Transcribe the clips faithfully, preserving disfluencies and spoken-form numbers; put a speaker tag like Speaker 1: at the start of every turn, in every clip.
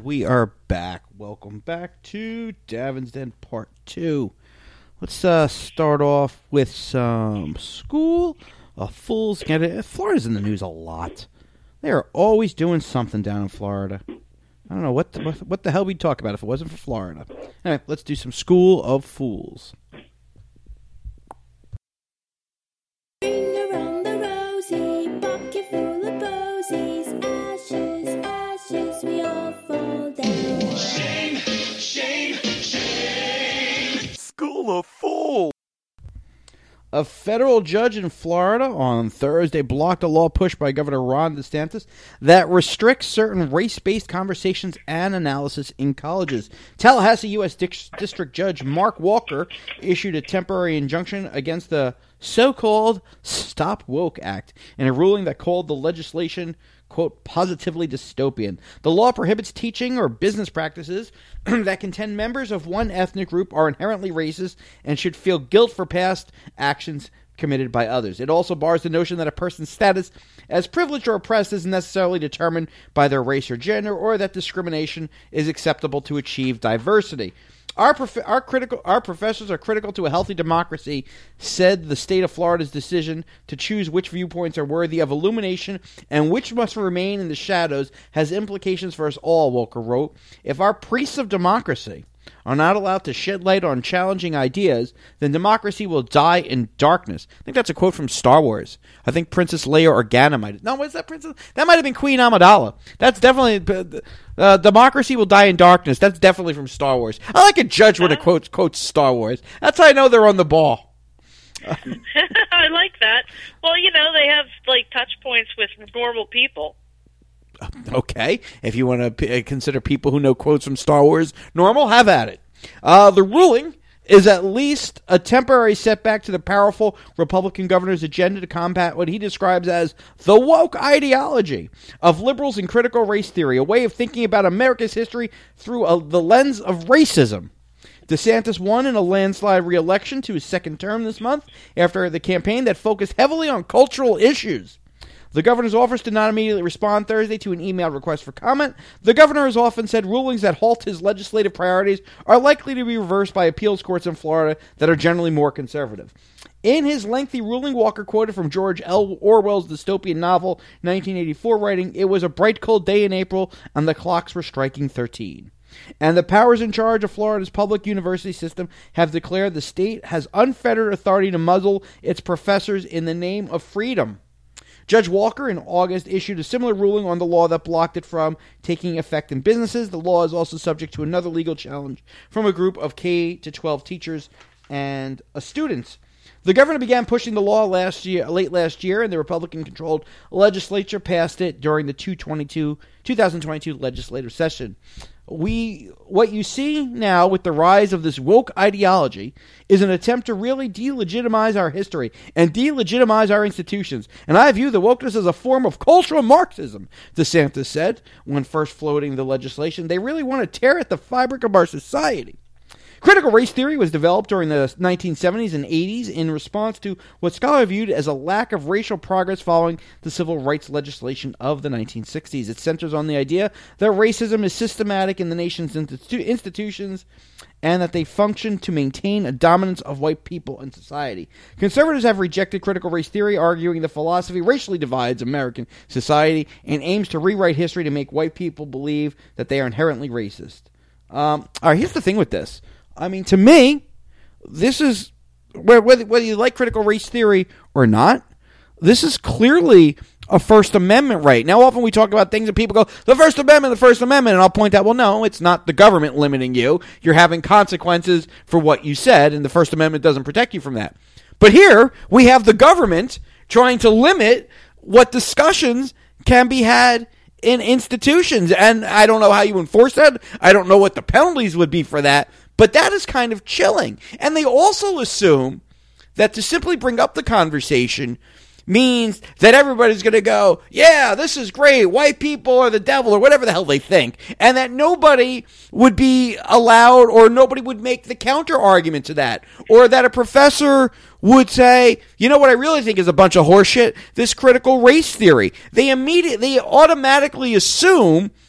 Speaker 1: we are back. Welcome back to Davin's Den Part two. Let's uh, start off with some School of Fools. Florida's in the news a lot. They are always doing something down in Florida. I don't know what the, what the hell we'd talk about if it wasn't for Florida. Anyway, let's do some School of Fools. School of Fools. A federal judge in Florida on Thursday blocked a law pushed by Governor Ron DeSantis that restricts certain race-based conversations and analysis in colleges. Tallahassee U S District Judge Mark Walker issued a temporary injunction against the so-called Stop Woke Act in a ruling that called the legislation, quote, positively dystopian. The law prohibits teaching or business practices that contend members of one ethnic group are inherently racist and should feel guilt for past actions committed by others. It also bars the notion that a person's status as privileged or oppressed is necessarily determined by their race or gender, or that discrimination is acceptable to achieve diversity. Our prof- our critical our professors are critical to a healthy democracy, said the state of Florida's decision to choose which viewpoints are worthy of illumination and which must remain in the shadows has implications for us all, Walker wrote. If our priests of democracy are not allowed to shed light on challenging ideas, then democracy will die in darkness. I think that's a quote from Star Wars. I think Princess Leia Organa might have... No, what is that, Princess? That might have been Queen Amidala. That's definitely... Uh, democracy will die in darkness. That's definitely from Star Wars. I like a judge when it quotes, quotes Star Wars. That's how I know they're on the ball.
Speaker 2: I like that. Well, you know, they have, like, touch points with normal people.
Speaker 1: Okay, if you want to p- consider people who know quotes from Star Wars normal, have at it. Uh, the ruling is at least a temporary setback to the powerful Republican governor's agenda to combat what he describes as the woke ideology of liberals and critical race theory, a way of thinking about America's history through a, the lens of racism. DeSantis won in a landslide re-election to his second term this month after the campaign that focused heavily on cultural issues. The governor's office did not immediately respond Thursday to an emailed request for comment. The governor has often said rulings that halt his legislative priorities are likely to be reversed by appeals courts in Florida that are generally more conservative. In his lengthy ruling, Walker quoted from George L. Orwell's dystopian novel nineteen eighty-four, writing, "It was a bright, cold day in April, and the clocks were striking thirteen. And the powers in charge of Florida's public university system have declared the state has unfettered authority to muzzle its professors in the name of freedom." Judge Walker in August issued a similar ruling on the law that blocked it from taking effect in businesses. The law is also subject to another legal challenge from a group of K to twelve teachers and uh, students. The governor began pushing the law last year, late last year, and the Republican-controlled legislature passed it during the two thousand twenty-two legislative session. We, what you see now with the rise of this woke ideology is an attempt to really delegitimize our history and delegitimize our institutions. And I view the wokeness as a form of cultural Marxism, DeSantis said when first floating the legislation. They really want to tear at the fabric of our society. Critical race theory was developed during the nineteen seventies and eighties in response to what scholars viewed as a lack of racial progress following the civil rights legislation of the nineteen sixties. It centers on the idea that racism is systematic in the nation's institu- institutions and that they function to maintain a dominance of white people in society. Conservatives have rejected critical race theory, arguing the philosophy racially divides American society and aims to rewrite history to make white people believe that they are inherently racist. Um, all right, here's the thing with this. I mean, to me, this is, whether, whether you like critical race theory or not, this is clearly a First Amendment right. Now, often we talk about things and people go, the First Amendment, the First Amendment, and I'll point out, well, no, it's not the government limiting you. You're having consequences for what you said, and the First Amendment doesn't protect you from that. But here, we have the government trying to limit what discussions can be had in institutions, and I don't know how you enforce that. I don't know what the penalties would be for that. But that is kind of chilling. And they also assume that to simply bring up the conversation means that everybody's going to go, yeah, this is great, white people are the devil, or whatever the hell they think, and that nobody would be allowed, or nobody would make the counter argument to that, or that a professor would say, you know what I really think is a bunch of horseshit? This critical race theory. They immediately, they automatically assume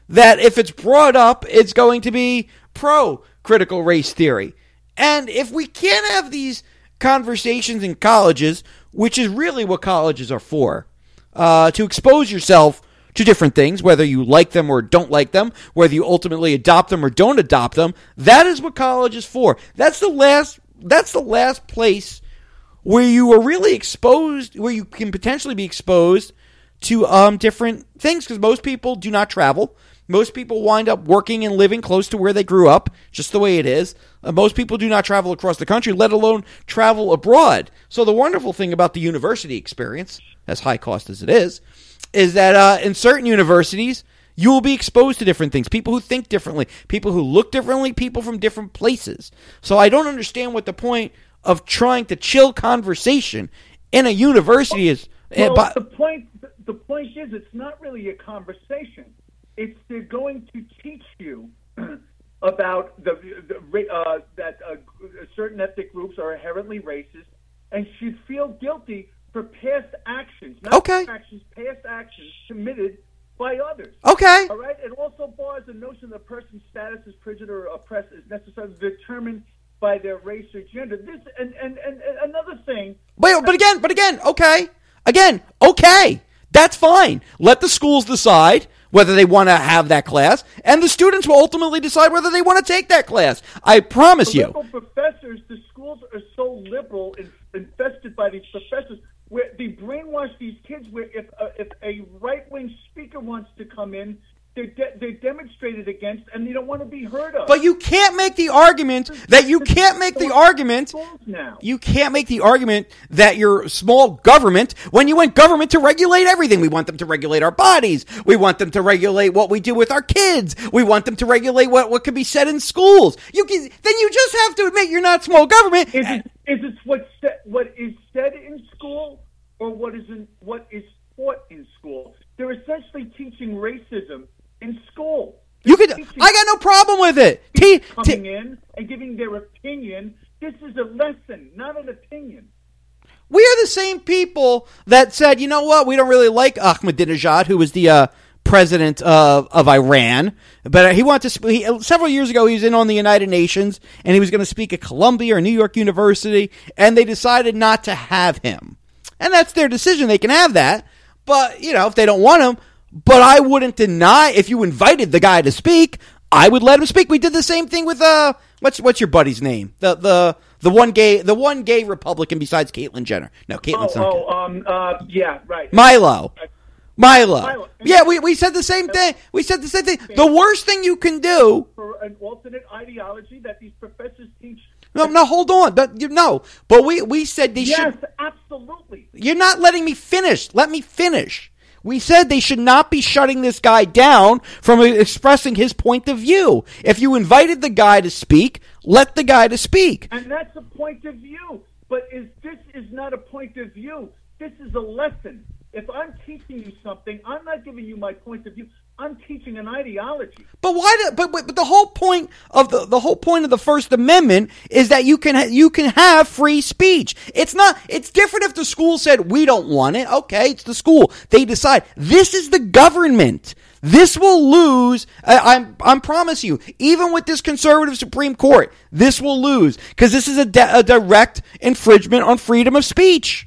Speaker 1: that if it's brought up, it's going to be pro-critical race theory. And if we can't have these conversations in colleges, which is really what colleges are for, uh, to expose yourself to different things, whether you like them or don't like them, whether you ultimately adopt them or don't adopt them, that is what college is for. That's the last, that's the last place where you are really exposed, where you can potentially be exposed to um, different things, because most people do not travel. Most people wind up working and living close to where they grew up, just the way it is. Uh, most people do not travel across the country, let alone travel abroad. So the wonderful thing about the university experience, as high cost as it is, is that uh, in certain universities, you will be exposed to different things, people who think differently, people who look differently, people from different places. So I don't understand what the point of trying to chill conversation in a university is.
Speaker 3: Well,
Speaker 1: but,
Speaker 3: the point the point is, it's not really a conversation. It's they're going to teach you about the, the uh, that uh, certain ethnic groups are inherently racist and should feel guilty for past actions, not
Speaker 1: okay.
Speaker 3: actions, past actions committed by others.
Speaker 1: Okay.
Speaker 3: All right. It also bars the notion that a person's status as prisoner or oppressed is necessarily determined by their race or gender. This and and, and, and another thing.
Speaker 1: Wait, but again, but again, okay, again, okay, that's fine. Let the schools decide whether they want to have that class, and the students will ultimately decide whether they want to take that class. I promise
Speaker 3: the
Speaker 1: you.
Speaker 3: Liberal professors, the schools are so liberal and infested by these professors, where they brainwash these kids. Where if uh, if a right wing speaker wants to come in, they're de- they're demonstrated against, and they don't want to be heard of.
Speaker 1: But you can't make the argument that you can't make the argument. You can't make the argument that you're small government when you want government to regulate everything. We want them to regulate our bodies. We want them to regulate what we do with our kids. We want them to regulate what, what can be said in schools. You can, then you just have to admit you're not small government.
Speaker 3: Is it, is it what sa- what is said in school, or what is in, what is taught in school? They're essentially teaching racism in school.
Speaker 1: You could. I got no problem with it. T-
Speaker 3: coming
Speaker 1: t-
Speaker 3: in and giving their opinion. This is a lesson, not an opinion.
Speaker 1: We are the same people that said, you know what, we don't really like Ahmadinejad, who was the uh, president of, of Iran, but he wanted to. Sp- he, several years ago, he was in on the United Nations, and he was going to speak at Columbia or New York University, and they decided not to have him. And that's their decision. They can have that, but you know, if they don't want him. But I wouldn't deny, if you invited the guy to speak, I would let him speak. We did the same thing with uh, what's what's your buddy's name? The the the one gay the one gay Republican besides Caitlyn Jenner. No, Caitlyn's
Speaker 3: oh,
Speaker 1: not.
Speaker 3: Oh, um, uh, yeah, right.
Speaker 1: Milo. Milo.
Speaker 3: Milo.
Speaker 1: Yeah, we, we said the same thing. We said the same thing. The worst thing you can do
Speaker 3: for an alternate ideology that these professors teach.
Speaker 1: No, no, hold on. That, you, no, but we, we said they
Speaker 3: yes,
Speaker 1: should.
Speaker 3: Yes, absolutely.
Speaker 1: You're not letting me finish. Let me finish. We said they should not be shutting this guy down from expressing his point of view. If you invited the guy to speak, let the guy to speak.
Speaker 3: And that's a point of view. But is this is not a point of view. This is a lesson. If I'm teaching you something, I'm not giving you my point of view. I'm teaching an ideology.
Speaker 1: But why? Do, but, but but the whole point of the the whole point of the First Amendment is that you can you can have free speech. It's not. It's different if the school said we don't want it. Okay, it's the school. They decide. This is the government. This will lose. I, I'm I'm promise you. Even with this conservative Supreme Court, this will lose because this is a, de- a direct infringement on freedom of speech.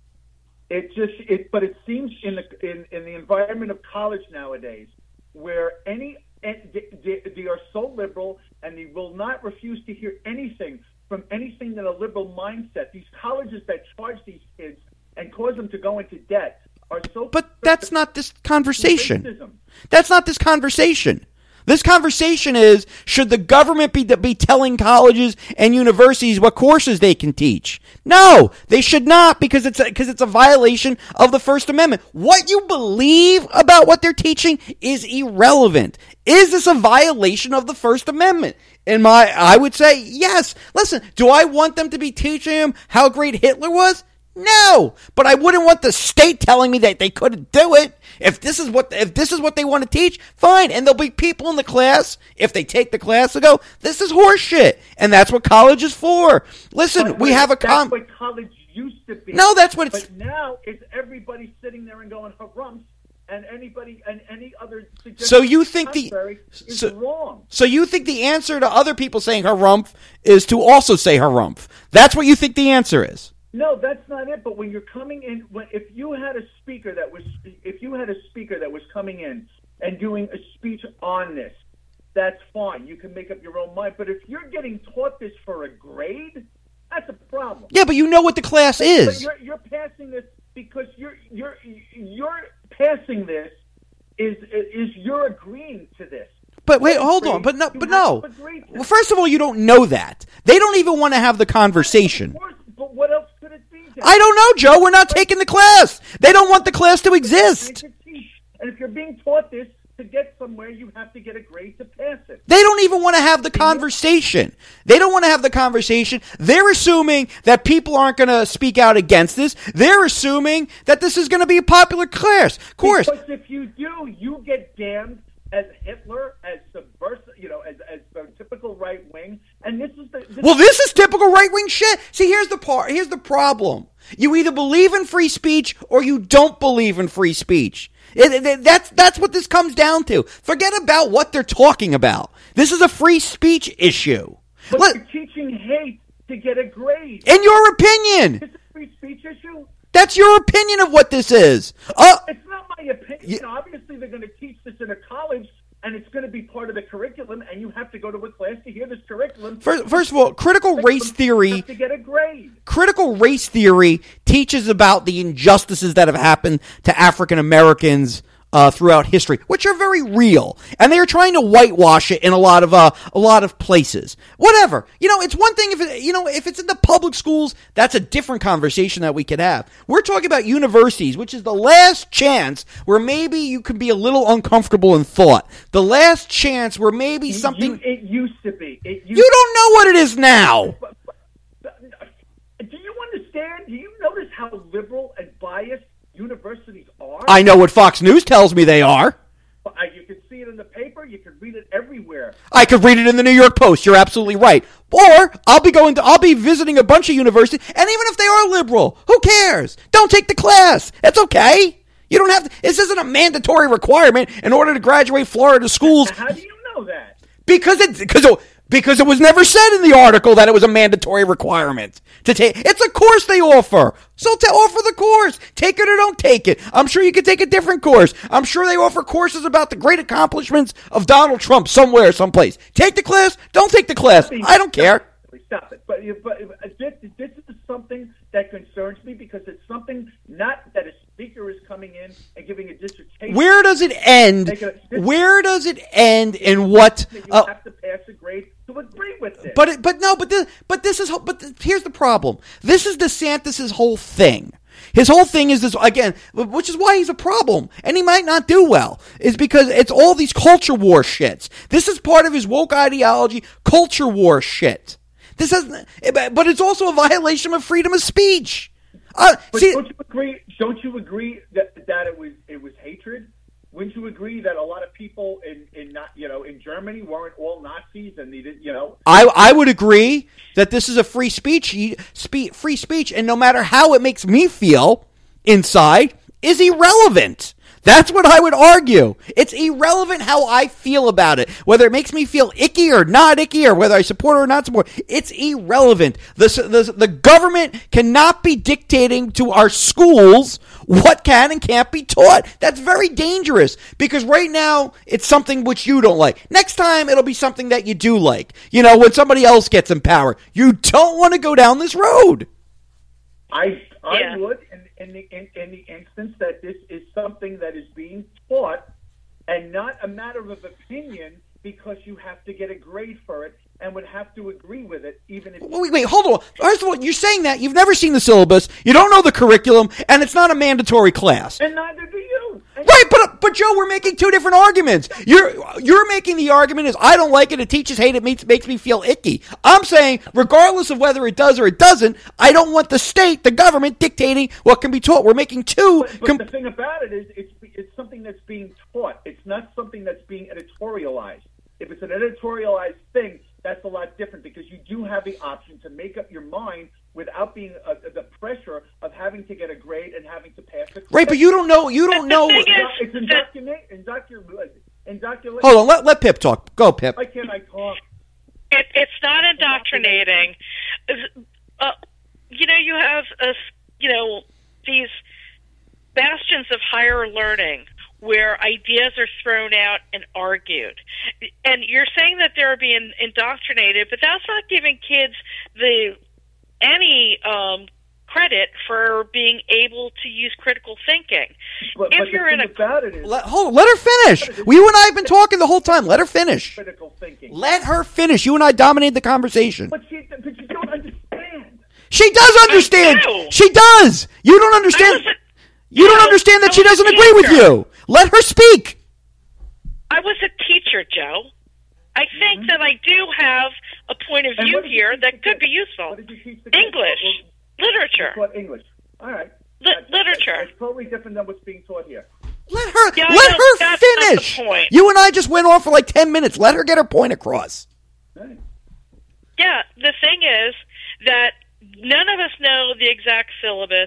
Speaker 3: It just it, but it seems in the in, in the environment of college nowadays, where any they, they, they are so liberal and they will not refuse to hear anything from anything in a liberal mindset. These colleges that charge these kids and cause them to go into debt are so.
Speaker 1: But that's not this conversation.
Speaker 3: Racism.
Speaker 1: That's not this conversation. This conversation is, should the government be be telling colleges and universities what courses they can teach? No, they should not, because it's a, because it's a violation of the First Amendment. What you believe about what they're teaching is irrelevant. Is this a violation of the First Amendment? In my, I would say yes. Listen, do I want them to be teaching them how great Hitler was? No, but I wouldn't want the state telling me that they couldn't do it. If this is what if this is what they want to teach, fine. And there'll be people in the class, if they take the class, to go, this is horseshit, and that's what college is for. Listen,
Speaker 3: but,
Speaker 1: we
Speaker 3: but
Speaker 1: have a com.
Speaker 3: That's what college used to be.
Speaker 1: No, that's what it's.
Speaker 3: But now is everybody sitting there and going harumps and anybody and any other suggestion
Speaker 1: So you think the
Speaker 3: is
Speaker 1: so,
Speaker 3: wrong.
Speaker 1: So you think the answer to other people saying harumph is to also say harumph? That's what you think the answer is?
Speaker 3: No, that's not it. But when you're coming in, when if you had a speaker that was, if you had a speaker that was coming in and doing a speech on this, that's fine. You can make up your own mind. But if you're getting taught this for a grade, that's a problem.
Speaker 1: Yeah, but you know what the class is.
Speaker 3: But you're, you're passing this because you're you're you're passing this is is you're agreeing to this.
Speaker 1: But wait, hold on. But no, but no. Well, first of all, you don't know that. They don't even want to have the conversation.
Speaker 3: Of course, but what else could it be? Then?
Speaker 1: I don't know, Joe. We're not taking the class. They don't want the class to exist.
Speaker 3: And if you're being taught this to get somewhere, you have to get a grade to pass it.
Speaker 1: They don't even want to have the conversation. They don't want to have the conversation. They're assuming that people aren't going to speak out against this. They're assuming that this is going to be a popular class. Of course.
Speaker 3: Because if you do, you get damned as Hitler, as subversive, you know, as as the typical right wing. And this is the. This
Speaker 1: well, this is typical right wing shit. See, here's the part. Here's the problem. You either believe in free speech or you don't believe in free speech. It, it, that's that's what this comes down to. Forget about what they're talking about. This is a free speech issue.
Speaker 3: But
Speaker 1: Let,
Speaker 3: you're teaching hate to get a grade.
Speaker 1: In your opinion.
Speaker 3: Is it a free speech issue?
Speaker 1: That's your opinion of what this is. Uh,
Speaker 3: it's not my opinion.
Speaker 1: You,
Speaker 3: Obviously, they're going to teach this in a college, and it's going to be part of the curriculum, and you have to go to a class to hear this curriculum.
Speaker 1: First, first of all, critical race theory
Speaker 3: to get a grade.
Speaker 1: Critical race theory teaches about the injustices that have happened to African Americans Uh, throughout history, which are very real, and they are trying to whitewash it in a lot of uh, a lot of places. Whatever, you know, it's one thing if it, you know if it's in the public schools, that's a different conversation that we could have. We're talking about universities, which is the last chance where maybe you can be a little uncomfortable in thought. The last chance where maybe something
Speaker 3: it, it used to be. It used
Speaker 1: you don't know what it is now.
Speaker 3: But, but, do you understand? Do you notice how liberal and biased universities are?
Speaker 1: I know what Fox News tells me they are.
Speaker 3: You can see it in the paper. You can read it everywhere.
Speaker 1: I could read it in the New York Post. You're absolutely right. Or I'll be going to, I'll be visiting a bunch of universities, and even if they are liberal, who cares? Don't take the class. It's okay. You don't have to. This isn't a mandatory requirement in order to graduate Florida schools.
Speaker 3: How do you know that?
Speaker 1: Because it because it, because it was never said in the article that it was a mandatory requirement to take. It's a course they offer. So to offer the course. Take it or don't take it. I'm sure you could take a different course. I'm sure they offer courses about the great accomplishments of Donald Trump somewhere, someplace. Take the class. Don't take the class. I don't care.
Speaker 3: Stop it. But, but this, this is something that concerns me because it's something not that a speaker is coming in and giving a dissertation.
Speaker 1: Where does it end? A, Where does it end in what?
Speaker 3: You
Speaker 1: uh,
Speaker 3: have to pass a grade to agree with this.
Speaker 1: But it, but no, but this, but this is but this, here's the problem. This is DeSantis' whole thing. His whole thing is this, again, which is why he's a problem, and he might not do well, is because it's all these culture war shits. This is part of his woke ideology, culture war shit. This has, but it's also a violation of freedom of speech. Uh,
Speaker 3: but
Speaker 1: see,
Speaker 3: don't you agree? Don't you agree that that it was it was hatred? Wouldn't you agree that a lot of people in in not you know in Germany weren't all Nazis and they didn't you know?
Speaker 1: I I would agree that this is a free speech, spe- free speech, and no matter how it makes me feel inside, is irrelevant. That's what I would argue. It's irrelevant how I feel about it. Whether it makes me feel icky or not icky, or whether I support or not support, it's irrelevant. The, the, the government cannot be dictating to our schools what can and can't be taught. That's very dangerous, because right now it's something which you don't like. Next time it'll be something that you do like. You know, when somebody else gets in power. You don't want to go down this road.
Speaker 3: I I
Speaker 2: Yeah.
Speaker 3: would in, in the in, in the instance that this is something that is being taught and not a matter of opinion because you have to get a grade for it and would have to agree with it even if
Speaker 1: Wait, wait, hold on. First of all, you're saying that you've never seen the syllabus, you don't know the curriculum, and it's not a mandatory class.
Speaker 3: and neither do you. And
Speaker 1: Right, but but Joe, we're making two different arguments. You're you're making the argument is I don't like it, it teaches hate, it makes, makes me feel icky. I'm saying, regardless of whether it does or it doesn't, I don't want the state, the government, dictating what can be taught. We're making two.
Speaker 3: But, but
Speaker 1: Com-
Speaker 3: the thing about it is, it's it's something that's being taught. It's not something that's being editorialized. If it's an editorialized thing, that's a lot different because you do have the option to make up your mind without being uh, the pressure of having to get a grade and having to pass a class.
Speaker 1: Right, but you don't know. You don't know.
Speaker 2: The thing is
Speaker 3: It's
Speaker 2: that-
Speaker 3: indoctrinate, indoctrinate, indoctrinate.
Speaker 1: Hold on. Let let Pip talk. Go, Pip.
Speaker 3: Why can't I talk?
Speaker 2: It, it's not indoctrinating. Uh, you know, you have, a, you know, these bastions of higher learning where ideas are thrown out and argued. And you're saying that they're being indoctrinated, but that's not giving kids the any um, credit for being able to use critical thinking.
Speaker 3: But,
Speaker 2: if
Speaker 3: but
Speaker 2: you're
Speaker 3: the
Speaker 2: in
Speaker 3: thing
Speaker 2: a
Speaker 3: about it is
Speaker 1: Let, hold on, let her finish. Well, you and I have been talking the whole time. Let her finish.
Speaker 3: critical thinking.
Speaker 1: Let her finish. You and I dominated the conversation.
Speaker 3: But she, but you don't understand.
Speaker 1: She does understand.
Speaker 2: do.
Speaker 1: She does. You don't
Speaker 2: I
Speaker 1: understand.
Speaker 2: was a-
Speaker 1: You don't
Speaker 2: No,
Speaker 1: understand that
Speaker 2: I
Speaker 1: she
Speaker 2: was a
Speaker 1: doesn't agree with
Speaker 2: teacher.
Speaker 1: you. Let her speak.
Speaker 2: I was a teacher, Joe. I think that I do have a point of
Speaker 3: And
Speaker 2: view
Speaker 3: what did you
Speaker 2: here
Speaker 3: teach
Speaker 2: that
Speaker 3: the
Speaker 2: could
Speaker 3: kids?
Speaker 2: be useful.
Speaker 3: What did you teach the kids?
Speaker 2: English,
Speaker 3: Well,
Speaker 2: literature.
Speaker 3: Taught English. All right.
Speaker 2: Li-
Speaker 3: That's-
Speaker 2: literature.
Speaker 3: It's totally different than what's being taught here.
Speaker 1: Let her.
Speaker 2: Yeah, I
Speaker 1: let
Speaker 2: know,
Speaker 1: her
Speaker 2: that's not the
Speaker 1: finish.
Speaker 2: point.
Speaker 1: You and I just went on for like ten minutes. Let her get her point across.
Speaker 3: Right.
Speaker 2: Yeah, the thing is that none of us know the exact syllabus.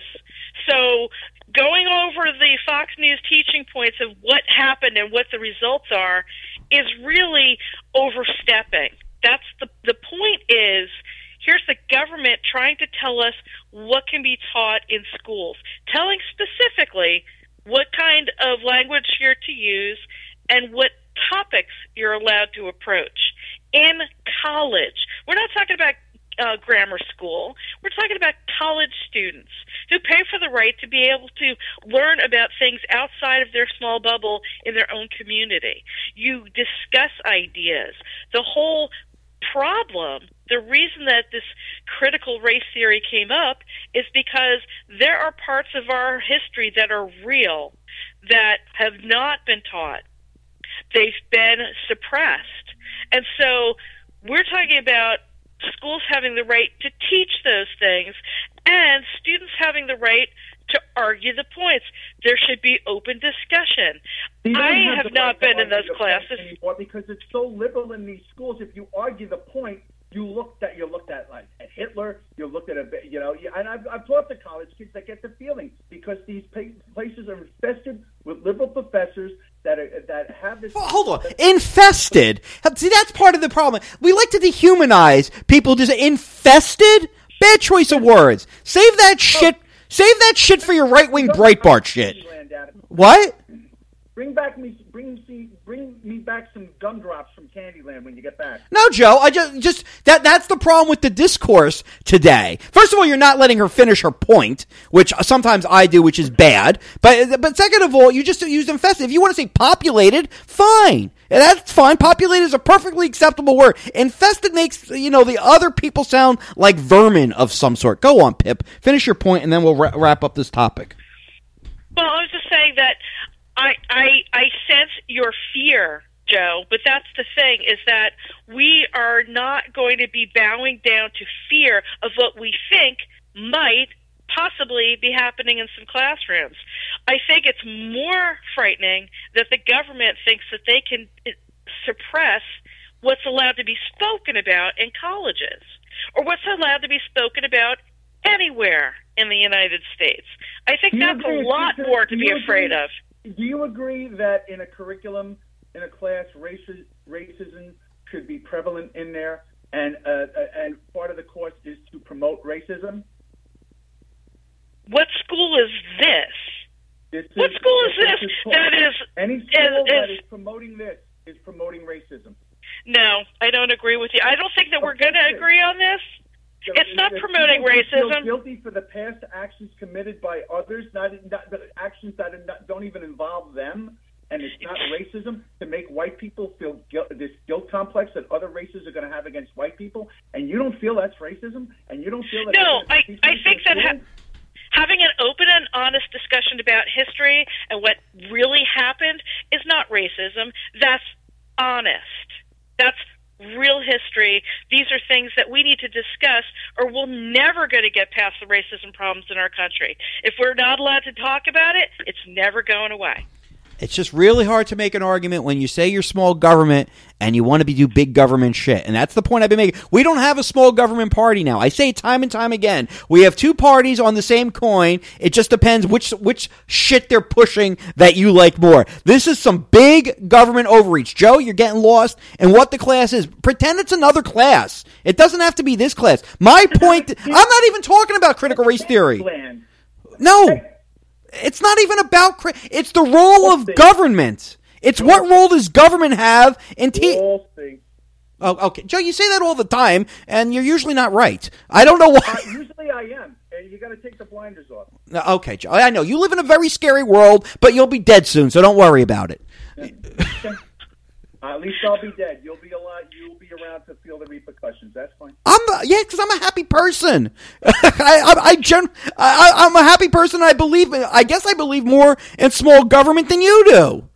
Speaker 2: So going over the Fox News teaching points of what happened and what the results are is really overstepping. That's the the point is here's the government trying to tell us what can be taught in schools, telling specifically what kind of language you're to use and what topics you're allowed to approach in college. We're not talking about uh, grammar school. We're talking about college students who pay for the right to be able to learn about things outside of their small bubble in their own community. You discuss ideas. The whole problem, the reason that this critical race theory came up is because there are parts of our history that are real that have not been taught. They've been suppressed. And so we're talking about schools having the right to teach those things and students having the right to argue the points. There should be open discussion.
Speaker 3: You don't
Speaker 2: I have
Speaker 3: the
Speaker 2: not
Speaker 3: right to
Speaker 2: been in
Speaker 3: argue
Speaker 2: those
Speaker 3: the
Speaker 2: classes.
Speaker 3: point anymore because it's so liberal in these schools. If you argue the point, you looked at you looked at like at Hitler. You looked at a you know. And I've, I've talked to college kids that get the feeling because these places are infested with liberal professors that are, that have this.
Speaker 1: Well, hold on. Infested. See, that's part of the problem. We like to dehumanize people. Just infested. Bad choice of words. Save that shit. Save that shit for your right wing Breitbart shit. What?
Speaker 3: Bring back me, bring me, bring me back some gumdrops from Candyland when you get back.
Speaker 1: No, Joe. I just, just that. That's the problem with the discourse today. First of all, you're not letting her finish her point, which sometimes I do, which is bad. But, but second of all, you just use infested. If you want to say populated, fine. And that's fine. Populated is a perfectly acceptable word. Infested makes, you know, the other people sound like vermin of some sort. Go on, Pip. Finish your point, and then we'll ra- wrap up this topic.
Speaker 2: Well, I was just saying that I, I I sense your fear, Joe, but that's the thing, is that we are not going to be bowing down to fear of what we think might possibly be happening in some classrooms. I think it's more frightening that the government thinks that they can suppress what's allowed to be spoken about in colleges or what's allowed to be spoken about anywhere in the United States. I think
Speaker 3: Do you
Speaker 2: that's
Speaker 3: agree-
Speaker 2: a lot
Speaker 3: do-
Speaker 2: more to
Speaker 3: do
Speaker 2: be
Speaker 3: you
Speaker 2: afraid
Speaker 3: agree-
Speaker 2: of.
Speaker 3: Do you agree that in a curriculum, in a class, raci- racism should be prevalent in there, and uh, uh, and part of the course is to promote racism?
Speaker 2: What school is this?
Speaker 3: This is,
Speaker 2: What school is this
Speaker 3: called-
Speaker 2: that is...
Speaker 3: Any school
Speaker 2: is-
Speaker 3: that
Speaker 2: is-
Speaker 3: is promoting this is promoting racism.
Speaker 2: No, I don't agree with you. I don't think that we're going to agree on this.
Speaker 3: So
Speaker 2: It's not
Speaker 3: if
Speaker 2: promoting
Speaker 3: people feel
Speaker 2: racism.
Speaker 3: guilty for the past actions committed by others, not, not the actions that are not, don't even involve them, and it's not racism to make white people feel guilt, this guilt complex that other races are going to have against white people, and you don't feel that's racism, and you don't feel that.
Speaker 2: No,
Speaker 3: they're
Speaker 2: I,
Speaker 3: gonna teach
Speaker 2: I
Speaker 3: you
Speaker 2: think
Speaker 3: in
Speaker 2: that ha-
Speaker 3: school?
Speaker 2: having an open and honest discussion about history and what really happened is not racism. That's honest. That's real history. These are things that we need to discuss, or we're never going to get past the racism problems in our country. If we're not allowed to talk about it, it's never going away.
Speaker 1: It's just really hard to make an argument when you say you're small government and you want to be do big government shit. And that's the point I've been making. We don't have a small government party now. I say it time and time again. We have two parties on the same coin. It just depends which which shit they're pushing that you like more. This is some big government overreach. Joe, you're getting lost in what the class is. Pretend it's another class. It doesn't have to be this class. My point, I'm not even talking about critical race theory. No. It's not even about – it's the role of government. It's what role does government have in te- – Oh, okay. Joe, you say that all the time, and you're usually not right. I don't know why.
Speaker 3: Uh, usually I am, and you got to take the blinders off.
Speaker 1: No, okay, Joe. I know. You live in a very scary world, but you'll be dead soon, so don't worry about it.
Speaker 3: uh, at least I'll be dead. You'll be alive. You'll be around to feel the repercussions. That's fine.
Speaker 1: I'm yeah, because I'm a happy person. I, I, I, gen, I, I'm a happy person. I believe. I guess I believe more in small government than you do.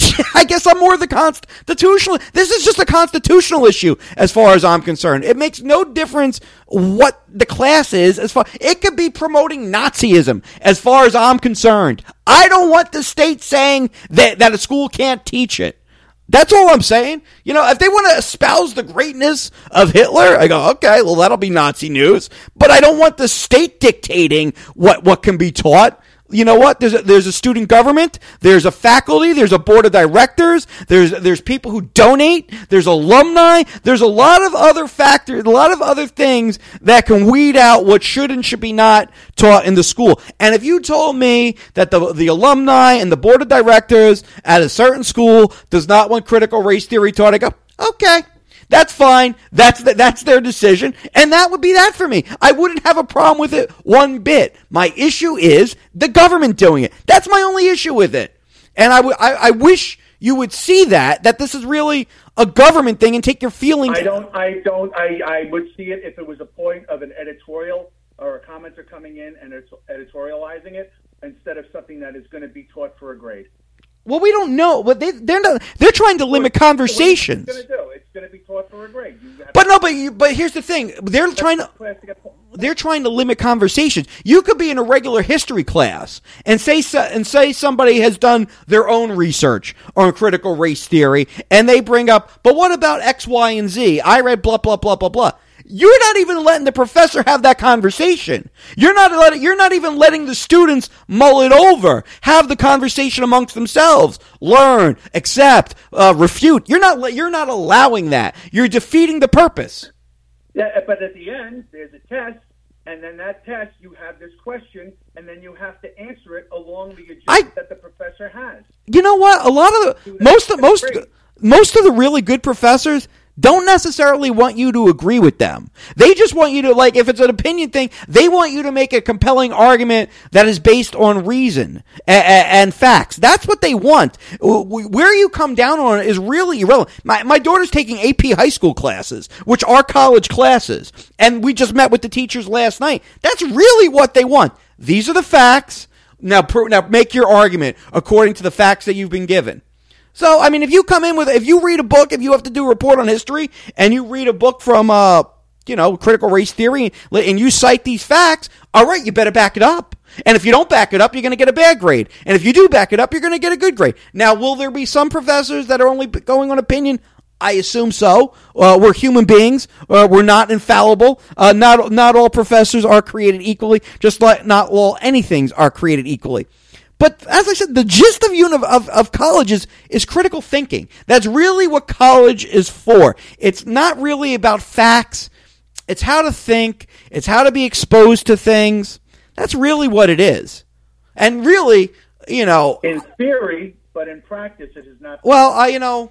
Speaker 1: I guess I'm more the constitutional. This is just a constitutional issue as far as I'm concerned. It makes no difference what the class is. As far it could be promoting Nazism as far as I'm concerned. I don't want the state saying that that a school can't teach it. That's all I'm saying. You know, if they want to espouse the greatness of Hitler, I go, okay, well, that'll be Nazi news. But I don't want the state dictating what, what can be taught. You know what? There's a, there's a student government. There's a faculty. There's a board of directors. There's there's people who donate. There's alumni. There's a lot of other factors, a lot of other things that can weed out what should and should be not taught in the school. And if you told me that the the alumni and the board of directors at a certain school does not want critical race theory taught, I go, okay. That's fine. That's the, that's their decision, and that would be that for me. I wouldn't have a problem with it one bit. My issue is the government doing it. That's my only issue with it. And I, w- I, I wish you would see that, that this is really a government thing and take your feelings.
Speaker 3: I don't, I don't, I, I would see it if it was a point of an editorial or a commenter coming in and it's editorializing it instead of something that is going to be taught for a grade.
Speaker 1: Well, we don't know. But they, they're not. They're trying to limit conversations.
Speaker 3: What are you going to do? It's going to be taught for a grade.
Speaker 1: But no, but you, but here's the thing. They're trying to. They're trying to limit conversations. You could be in a regular history class and say and say somebody has done their own research on critical race theory, and they bring up, but what about X, Y, and Z? I read blah blah blah blah blah. You're not even letting the professor have that conversation. You're not letting, you're not even letting the students mull it over, have the conversation amongst themselves, learn, accept, uh, refute. You're not, you're not allowing that. You're defeating the purpose.
Speaker 3: Yeah, but at the end, there's a test, and then that test, you have this question, and then you have to answer it along the agenda I, that the professor has.
Speaker 1: You know what? A lot of the, most of, most, most of the really good professors don't necessarily want you to agree with them. They just want you to, like, if it's an opinion thing, they want you to make a compelling argument that is based on reason and, and facts. That's what they want. Where you come down on it is really irrelevant. My, my daughter's taking A P high school classes, which are college classes, and we just met with the teachers last night. That's really what they want. These are the facts. Now, now make your argument according to the facts that you've been given. So, I mean, if you come in with, if you read a book, if you have to do a report on history, and you read a book from, uh, you know, critical race theory, and you cite these facts, all right, you better back it up. And if you don't back it up, you're going to get a bad grade. And if you do back it up, you're going to get a good grade. Now, will there be some professors that are only going on opinion? I assume so. Uh, we're human beings. Uh, we're not infallible. Uh, not, not all professors are created equally, just like not all anythings are created equally. But as I said, the gist of, uni- of of college is, is critical thinking. That's really what college is for. It's not really about facts. It's how to think. It's how to be exposed to things. That's really what it is. And really, you know...
Speaker 3: In theory, but in practice, it is not...
Speaker 1: Well, I, you know,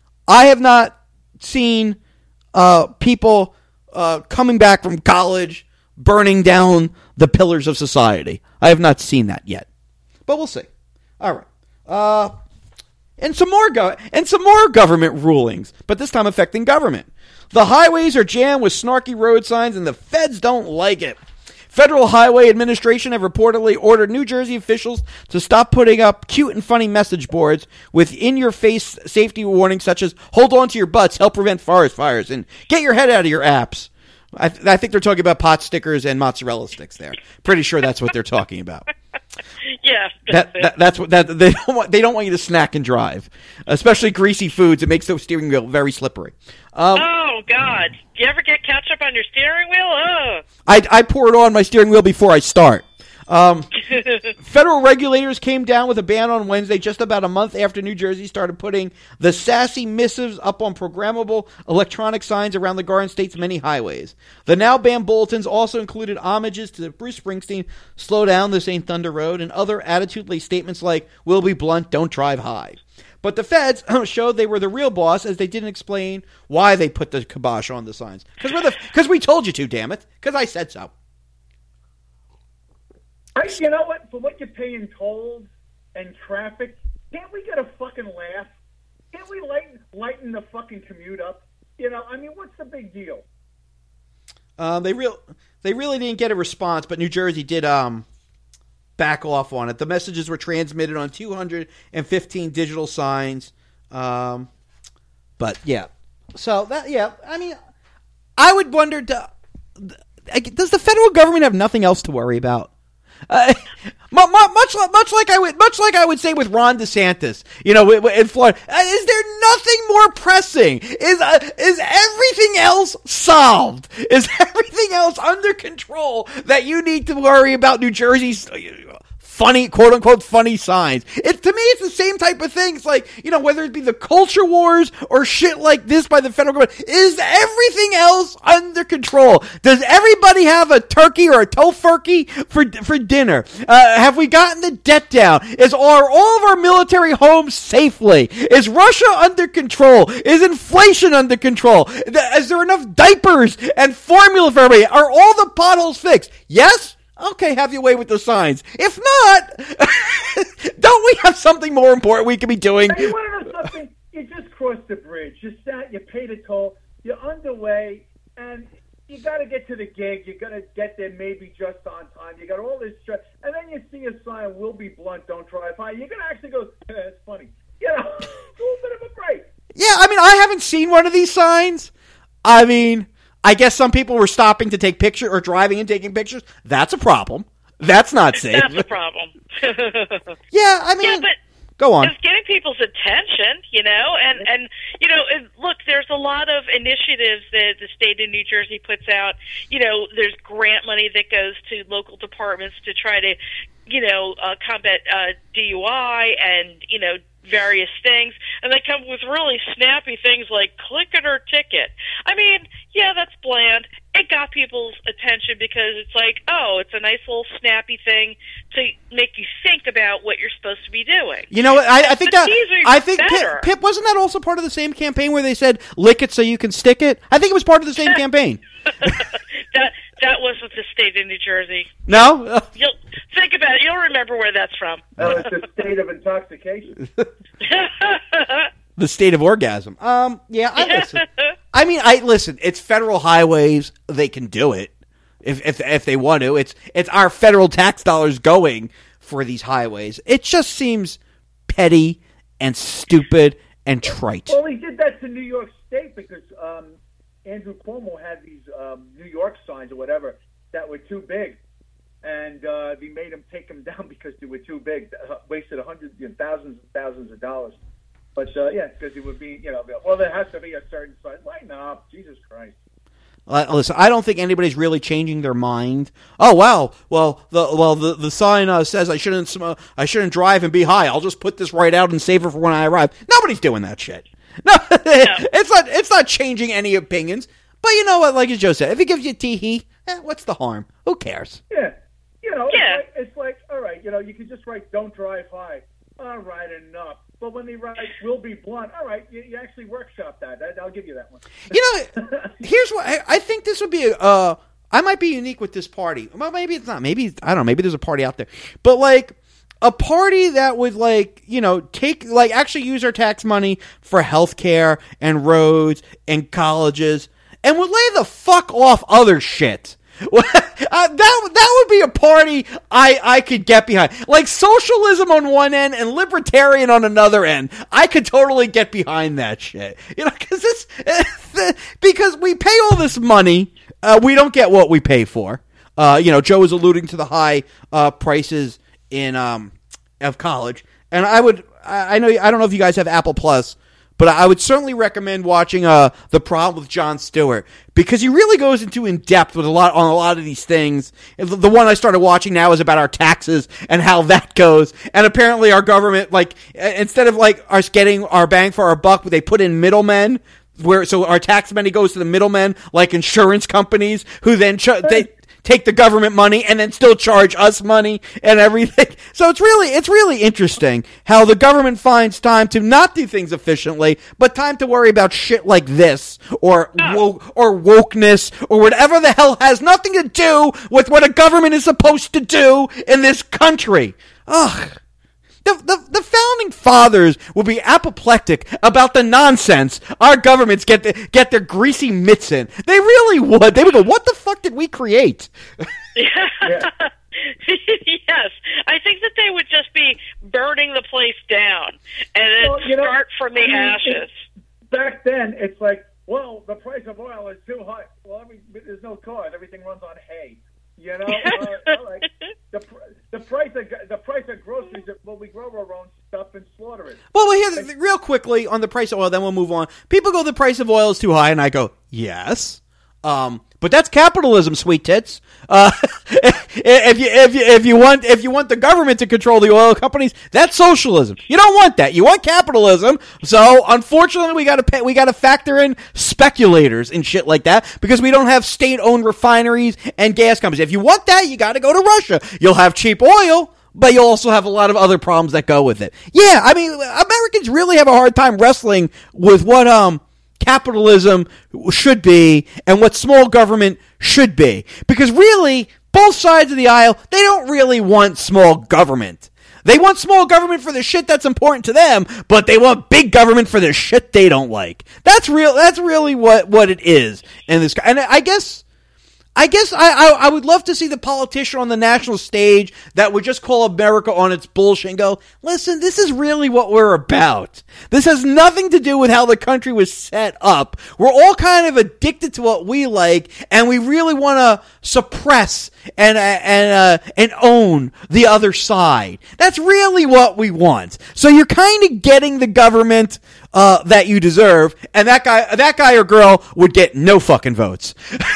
Speaker 1: I have not seen uh, people uh, coming back from college burning down the pillars of society. I have not seen that yet. But we'll see. All right. Uh, and some more go- and some more government rulings, but this time affecting government. The highways are jammed with snarky road signs, and the feds don't like it. Federal Highway Administration have reportedly ordered New Jersey officials to stop putting up cute and funny message boards with in-your-face safety warnings such as "Hold on to your butts, help prevent forest fires," and "Get your head out of your apps." I, th- I think they're talking about pot stickers and mozzarella sticks there. Pretty sure that's what they're talking about.
Speaker 2: Yeah,
Speaker 1: that, that that's what that they don't want. They don't want you to snack and drive, especially greasy foods. It makes the steering wheel very slippery. Um,
Speaker 2: oh God! You ever get ketchup on your steering wheel? Oh.
Speaker 1: I I pour it on my steering wheel before I start. Um, federal regulators came down with a ban on Wednesday, just about a month after New Jersey started putting the sassy missives up on programmable electronic signs around the Garden State's many highways. The now banned bulletins also included homages to Bruce Springsteen, "Slow down, this ain't Thunder Road," and other attitude-laden statements like, "We'll be blunt, don't drive high." But the feds showed they were the real boss, as they didn't explain why they put the kibosh on the signs. Because we're the because we told you to, damn it. Because I said so.
Speaker 3: I, you know what? For what you're paying tolls and traffic, can't we get a fucking laugh? Can't we lighten, lighten the fucking commute up? You know, I mean, what's the big deal?
Speaker 1: Uh, they real they really didn't get a response, but New Jersey did um, back off on it. The messages were transmitted on two hundred fifteen digital signs. Um, but yeah, so that yeah, I mean, I would wonder, does the federal government have nothing else to worry about? Uh, much, much like I would, much like I would say with Ron DeSantis, you know, in Florida, is there nothing more pressing? Is uh, is everything else solved? Is everything else under control that you need to worry about New Jersey's funny, quote unquote, funny signs? It to me, it's the same type of thing. It's like, you know, whether it be the culture wars or shit like this by the federal government, is everything else under control? Does everybody have a turkey or a tofurkey for for dinner? Uh, have we gotten the debt down? Is are all of our military homes safely? Is Russia under control? Is inflation under control? Is there enough diapers and formula for everybody? Are all the potholes fixed? Yes? Okay, have your way with the signs. If not, don't we have something more important we could be doing?
Speaker 3: Hey, you want to know something? You just crossed the bridge. You sat, you paid a toll, you're underway, and you got to get to the gig. You got to get there maybe just on time. You got all this stress, and then you see a sign, "We'll be blunt, don't drive high." You're going to actually go, yeah, "That's funny." You know, a little bit of a break.
Speaker 1: Yeah, I mean, I haven't seen one of these signs. I mean, I guess some people were stopping to take pictures or driving and taking pictures. That's a problem. That's not safe.
Speaker 2: That's a problem.
Speaker 1: Yeah, I mean,
Speaker 2: yeah, but
Speaker 1: go on.
Speaker 2: It's getting people's attention, you know, and, and you know, and look, there's a lot of initiatives that the state of New Jersey puts out. You know, there's grant money that goes to local departments to try to, you know, uh, combat uh, D U I and, you know, various things, and they come with really snappy things like click it or ticket. I mean, yeah, that's bland. It got people's attention because it's like, oh, it's a nice little snappy thing to make you think about what you're supposed to be doing.
Speaker 1: You know what? I, I think
Speaker 2: but
Speaker 1: that I think Pip, Pip wasn't that also part of the same campaign where they said lick it so you can stick it? I think it was part of the same campaign.
Speaker 2: that that wasn't the state of New Jersey.
Speaker 1: No?
Speaker 2: You'll think about it. You'll remember where that's from.
Speaker 3: Oh, it's the state of intoxication.
Speaker 1: The state of orgasm. Um, yeah, I listen. I mean, I listen. It's federal highways; they can do it if if if they want to. It's it's our federal tax dollars going for these highways. It just seems petty and stupid and trite.
Speaker 3: Well, he did that to New York State because um, Andrew Cuomo had these um, New York signs or whatever that were too big, and uh, they made him take them down because they were too big. Uh, wasted hundreds, you know, thousands and thousands of dollars. But, uh, yeah, because it would be, you know, well, there has to be a certain size. Why not? Jesus Christ.
Speaker 1: Uh, listen, I don't think anybody's really changing their mind. Oh, wow. Well, the well the, the sign uh, says I shouldn't sm- I shouldn't drive and be high. I'll just put this right out and save it for when I arrive. Nobody's doing that shit. No, no. it's not It's not changing any opinions. But you know what? Like as Joe said, if it gives you tee-hee, eh, what's the harm? Who cares?
Speaker 3: Yeah. You know,
Speaker 2: yeah.
Speaker 3: it's, like, it's like, all right, you know, you can just write don't drive high. All right, enough. But when they write "will be blunt," all right, you, you actually workshop that. that. I'll give you that one.
Speaker 1: You know, here's what I, I think this would be. A, uh, I might be unique with this party. Well, maybe it's not. Maybe I don't know. Maybe there's a party out there, but like a party that would like you know take like actually use our tax money for healthcare and roads and colleges and would lay the fuck off other shit. uh, that that would be a party I, I could get behind. Like socialism on one end and libertarian on another end. I could totally get behind that shit. You know, because it's because we pay all this money, uh, we don't get what we pay for. Uh, you know, Joe was alluding to the high uh, prices in um of college, and I would I, I know I don't know if you guys have Apple Plus, but I would certainly recommend watching uh The Problem with Jon Stewart, because he really goes into in depth with a lot on a lot of these things. The one I started watching now is about our taxes and how that goes. And apparently our government, like, instead of like us getting our bang for our buck, they put in middlemen. Where so our tax money goes to the middlemen, like insurance companies, who then ch- they take the government money and then still charge us money and everything. So it's really it's really interesting how the government finds time to not do things efficiently, but time to worry about shit like this or woke or wokeness or whatever the hell has nothing to do with what a government is supposed to do in this country. Ugh. The, the the founding fathers would be apoplectic about the nonsense our governments get the, get their greasy mitts in. They really would. They would go, "What the fuck did we create?"
Speaker 2: Yeah. Yes, I think that they would just be burning the place down and then
Speaker 3: Well, you know,
Speaker 2: start from the
Speaker 3: I mean,
Speaker 2: ashes.
Speaker 3: Back then, it's like, well, the price of oil is too high. Well, I mean, there's no cars. Everything runs on hay. You know, uh, all right. the pr- the price of the price of groceries. Well, we grow our own stuff and slaughter it.
Speaker 1: Well, well, here, real quickly on the price of oil, then we'll move on. People go, the price of oil is too high, and I go, yes. Um, but that's capitalism, sweet tits. Uh, if you if you if you want if you want the government to control the oil companies, that's socialism. You don't want that. You want capitalism. So unfortunately, we got to pay, we got to factor in speculators and shit like that because we don't have state-owned refineries and gas companies. If you want that, you got to go to Russia. You'll have cheap oil, but you'll also have a lot of other problems that go with it. Yeah, I mean, Americans really have a hard time wrestling with what um. capitalism should be and what small government should be. Because really, both sides of the aisle, they don't really want small government. They want small government for the shit that's important to them, but they want big government for the shit they don't like. That's real. That's really what, what it is in this. And I guess... I guess I, I I would love to see the politician on the national stage that would just call America on its bullshit and go, listen, this is really what we're about. This has nothing to do with how the country was set up. We're all kind of addicted to what we like, and we really want to suppress and uh, and uh, and own the other side. That's really what we want. So you're kind of getting the government uh, that you deserve, and that guy, that guy or girl would get no fucking votes.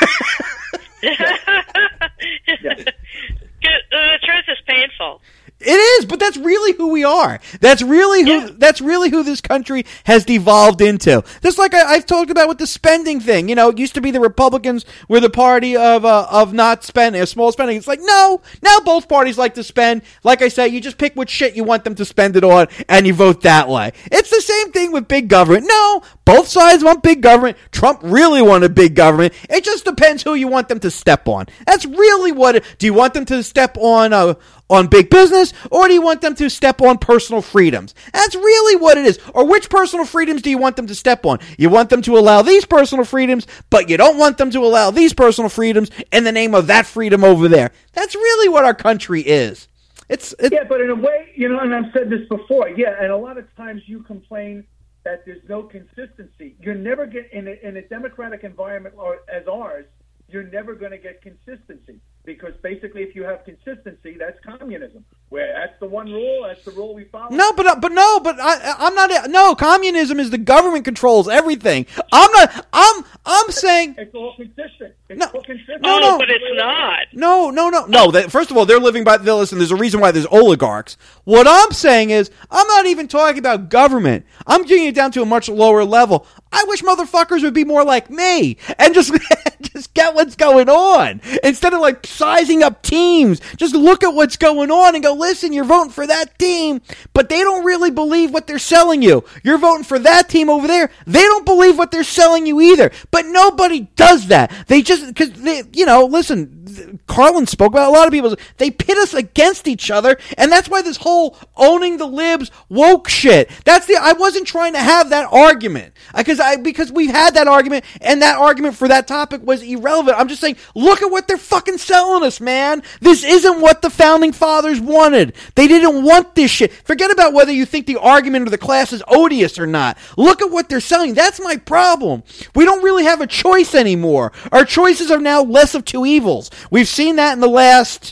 Speaker 2: The truth is painful.
Speaker 1: It is, but that's really who we are. That's really who. Yeah. That's really who this country has devolved into. Just like I, I've talked about with the spending thing. You know, it used to be the Republicans were the party of uh, of not spending, of small spending. It's like no, now both parties like to spend. Like I say, you just pick what shit you want them to spend it on, and you vote that way. It's the same thing with big government. No, both sides want big government. Trump really wanted big government. It just depends who you want them to step on. That's really what. It, do you want them to step on? Uh, on big business, or do you want them to step on personal freedoms? That's really what it is. Or which personal freedoms do you want them to step on? You want them to allow these personal freedoms, but you don't want them to allow these personal freedoms in the name of that freedom over there. That's really what our country is. It's, it's
Speaker 3: yeah, but in a way, you know, and I've said this before, yeah, and a lot of times you complain that there's no consistency. You're never get in a, in a democratic environment or as ours, you're never going to get consistency. Because basically, if you have consistency, that's communism. Where that's the one rule, that's the rule we follow.
Speaker 1: No, but but no, but I, I'm not. No, communism is the government controls everything. I'm not. I'm I'm saying
Speaker 3: it's all consistent. It's
Speaker 1: no,
Speaker 3: all consistent.
Speaker 1: No,
Speaker 2: no,
Speaker 1: no,
Speaker 2: but it's not.
Speaker 1: No, no, no, no. That, first of all, they're living by. Listen, there's a reason why there's oligarchs. What I'm saying is, I'm not even talking about government. I'm getting it down to a much lower level. I wish motherfuckers would be more like me and just just get what's going on instead of like sizing up teams. Just look at what's going on and go, listen, you're voting for that team, but they don't really believe what they're selling you. You're voting for that team over there. They don't believe what they're selling you either. But nobody does that. They just, because, they, you know, listen, Carlin spoke about a lot of people. They pit us against each other, and that's why this whole owning the libs woke shit. That's the, I wasn't trying to have that argument. Because I, because we've had that argument, and that argument for that topic was irrelevant. I'm just saying, look at what they're fucking selling us, man. This isn't what the founding fathers wanted. They didn't want this shit. Forget about whether you think the argument or the class is odious or not. Look at what they're selling. That's my problem. We don't really have a choice anymore. Our choices are now less of two evils. We've seen that in the last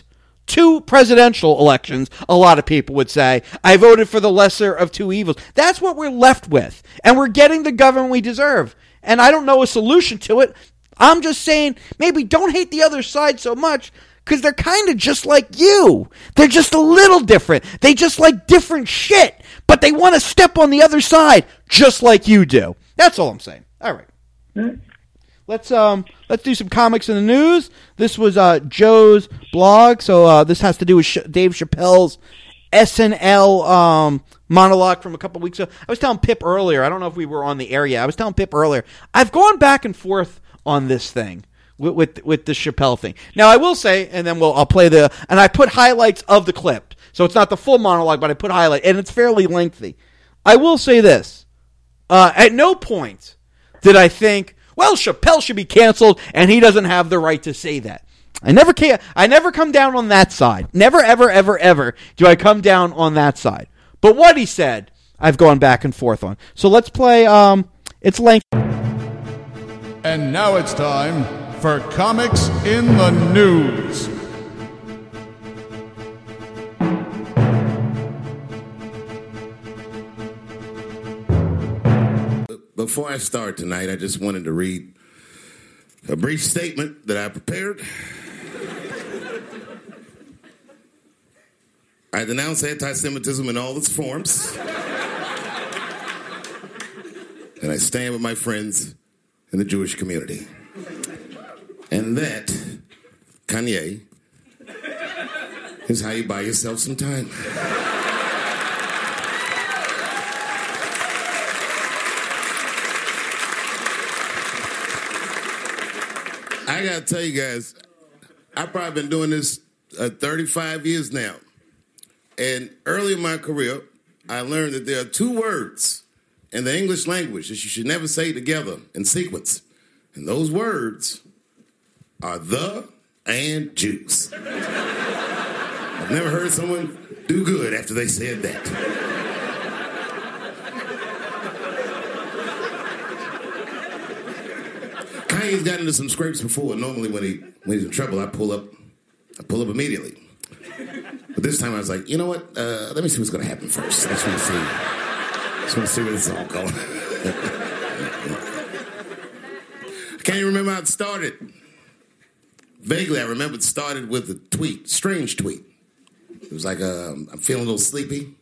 Speaker 1: two presidential elections, a lot of people would say, I voted for the lesser of two evils. That's what we're left with. And we're getting the government we deserve. And I don't know a solution to it. I'm just saying, maybe don't hate the other side so much, because they're kind of just like you. They're just a little different. They just like different shit. But they want to step on the other side, just like you do. That's all I'm saying. All right. Mm-hmm. Let's um let's do some comics in the news. This was uh Joe's blog, so uh, this has to do with Sh- Dave Chappelle's S N L um monologue from a couple weeks ago. I was telling Pip earlier. I don't know if we were on the air yet. I was telling Pip earlier. I've gone back and forth on this thing with with, with the Chappelle thing. Now I will say, and then we'll I'll play the and I put highlights of the clip, so it's not the full monologue, but I put highlight, and it's fairly lengthy. I will say this: uh, at no point did I think, well, Chappelle should be canceled, and he doesn't have the right to say that. I never can I never come down on that side. Never, ever, ever, ever do I come down on that side. But what he said, I've gone back and forth on. So let's play. Um, it's length.
Speaker 4: And now it's time for Comics in the News.
Speaker 5: Before I start tonight, I just wanted to read a brief statement that I prepared. I denounce anti-Semitism in all its forms. And I stand with my friends in the Jewish community. And that, Kanye, is how you buy yourself some time. I gotta tell you guys, I've probably been doing this uh, thirty-five years now. And early in my career, I learned that there are two words in the English language that you should never say together in sequence. And those words are the and juice. I've never heard someone do good after they said that. Kanye's got into some scrapes before. Normally when he when he's in trouble, I pull up I pull up immediately. But this time I was like, you know what? Uh, let me see what's going to happen first. I just want to see. I just want to see where this is all going. I can't even remember how it started. Vaguely, I remember it started with a tweet, strange tweet. It was like, uh, I'm feeling a little sleepy.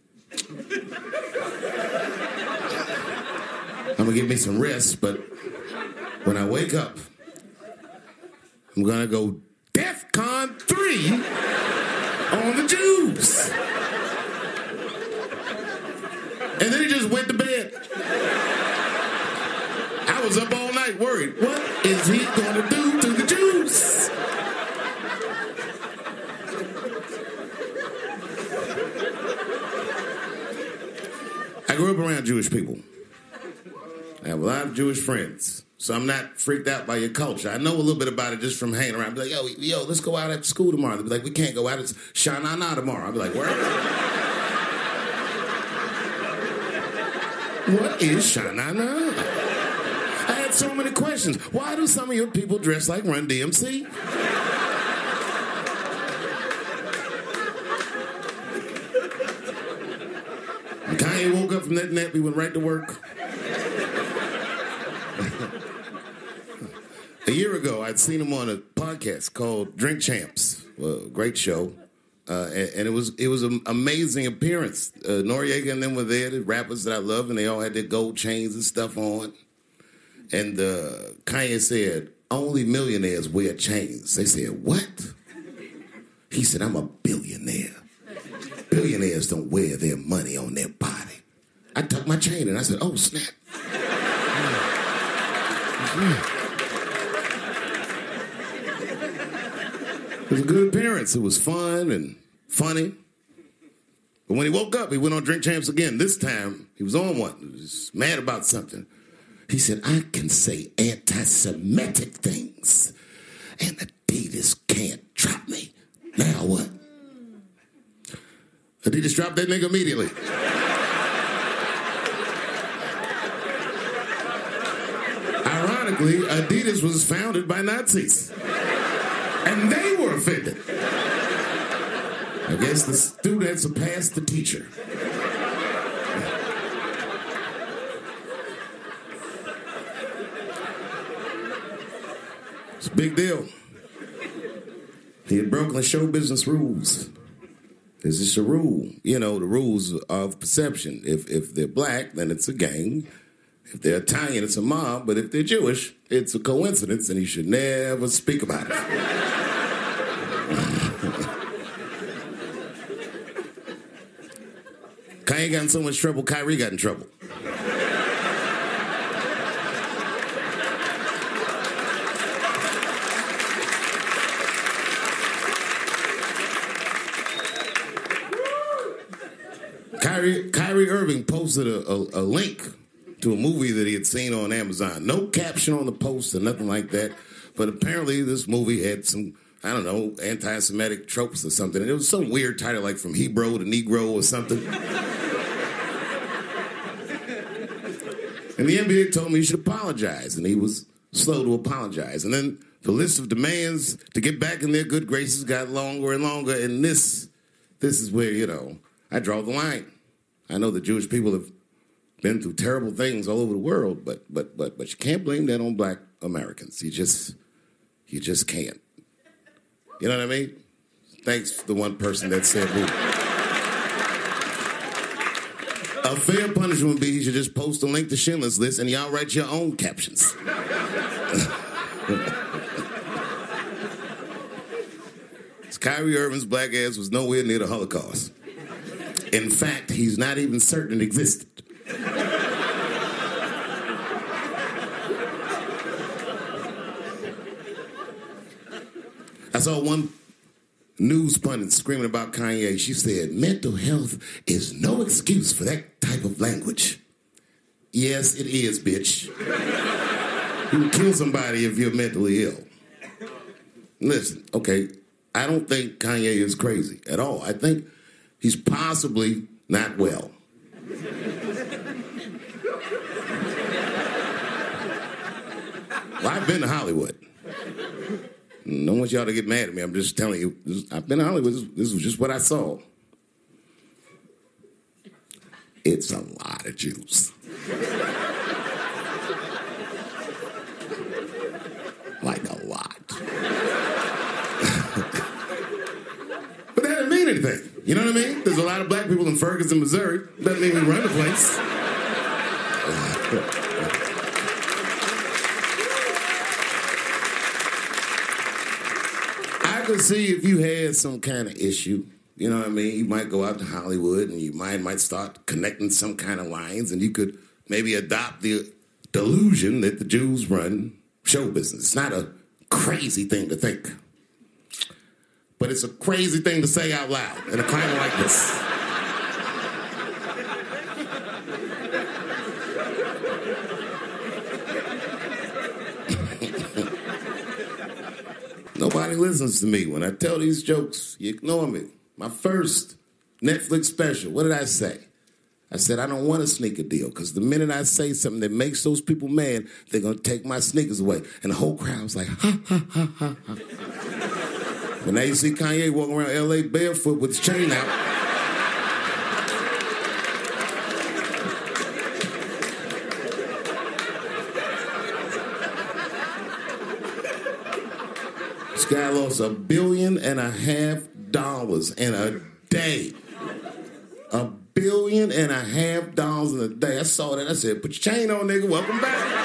Speaker 5: I'm going to give me some rest, but when I wake up, I'm going to go DEFCON three on the Jews. And then he just went to bed. I was up all night worried. What is he going to do to the Jews? I grew up around Jewish people. I have a lot of Jewish friends. So I'm not freaked out by your culture. I know a little bit about it just from hanging around. I'd be like, yo, yo, let's go out after school tomorrow. They'd be like, we can't go out. It's Shana Na tomorrow. I'd be like, where? What is Shana Na? I had so many questions. Why do some of your people dress like Run D M C? When Kanye woke up from that nap, he went right to work. A year ago, I'd seen him on a podcast called Drink Champs, a great show, uh, and, and it was it was an amazing appearance. Uh, Noriega and them were there, the rappers that I love, and they all had their gold chains and stuff on. And uh, Kanye said, only millionaires wear chains. They said, what? He said, I'm a billionaire. Billionaires don't wear their money on their body. I tucked my chain and I said, oh, snap. It was a good appearance. It was fun and funny. But when he woke up, he went on Drink Champs again. This time, he was on one. He was mad about something. He said, I can say anti-Semitic things, and Adidas can't drop me. Now what? Adidas dropped that nigga immediately. Ironically, Adidas was founded by Nazis. And they were offended. I guess the student surpassed the teacher. It's a big deal. He had broken the show business rules. This is a rule. You know, the rules of perception. If if they're black, then it's a gang. If they're Italian, it's a mob. But if they're Jewish, it's a coincidence, and you should never speak about it. Kanye got in so much trouble, Kyrie got in trouble. Kyrie, Kyrie Irving posted a, a, a link to a movie that he had seen on Amazon. No caption on the post or nothing like that. But apparently this movie had some, I don't know, anti-Semitic tropes or something. It was some weird title like From Hebrew to Negro or something. And the N B A told me he should apologize, and he was slow to apologize. And then the list of demands to get back in their good graces got longer and longer, and this, this is where, you know, I draw the line. I know the Jewish people have been through terrible things all over the world, but but but but you can't blame that on black Americans. You just you just can't. You know what I mean? Thanks to the one person that said who. A fair punishment would be you should just post a link to Schindler's List and y'all write your own captions. Kyrie Irving's black ass was nowhere near the Holocaust. In fact, he's not even certain it existed. I saw one news pundit screaming about Kanye. She said, mental health is no excuse for that type of language. Yes, it is, bitch. You can kill somebody if you're mentally ill. Listen, okay, I don't think Kanye is crazy at all. I think he's possibly not well. Well, I've been to Hollywood. I don't want y'all to get mad at me. I'm just telling you. This, I've been to Hollywood. This, this was just what I saw. It's a lot of Jews. Like a lot. But that doesn't mean anything. You know what I mean? There's a lot of black people in Ferguson, Missouri. Doesn't mean we run the place. I could see if you had some kind of issue. You know what I mean? You might go out to Hollywood and your mind might start connecting some kind of lines, and you could maybe adopt the delusion that the Jews run show business. It's not a crazy thing to think. But it's a crazy thing to say out loud in a climate like this. Nobody listens to me. When I tell these jokes, you ignore me. My first Netflix special, what did I say? I said, I don't want a sneaker deal, because the minute I say something that makes those people mad, they're going to take my sneakers away. And the whole crowd's like, ha, ha, ha, ha, ha. But now you see Kanye walking around L A barefoot with his chain out. This guy lost a billion and a half dollars in a day. A billion and a half dollars in a day. I saw that. I said, put your chain on, nigga. Welcome back.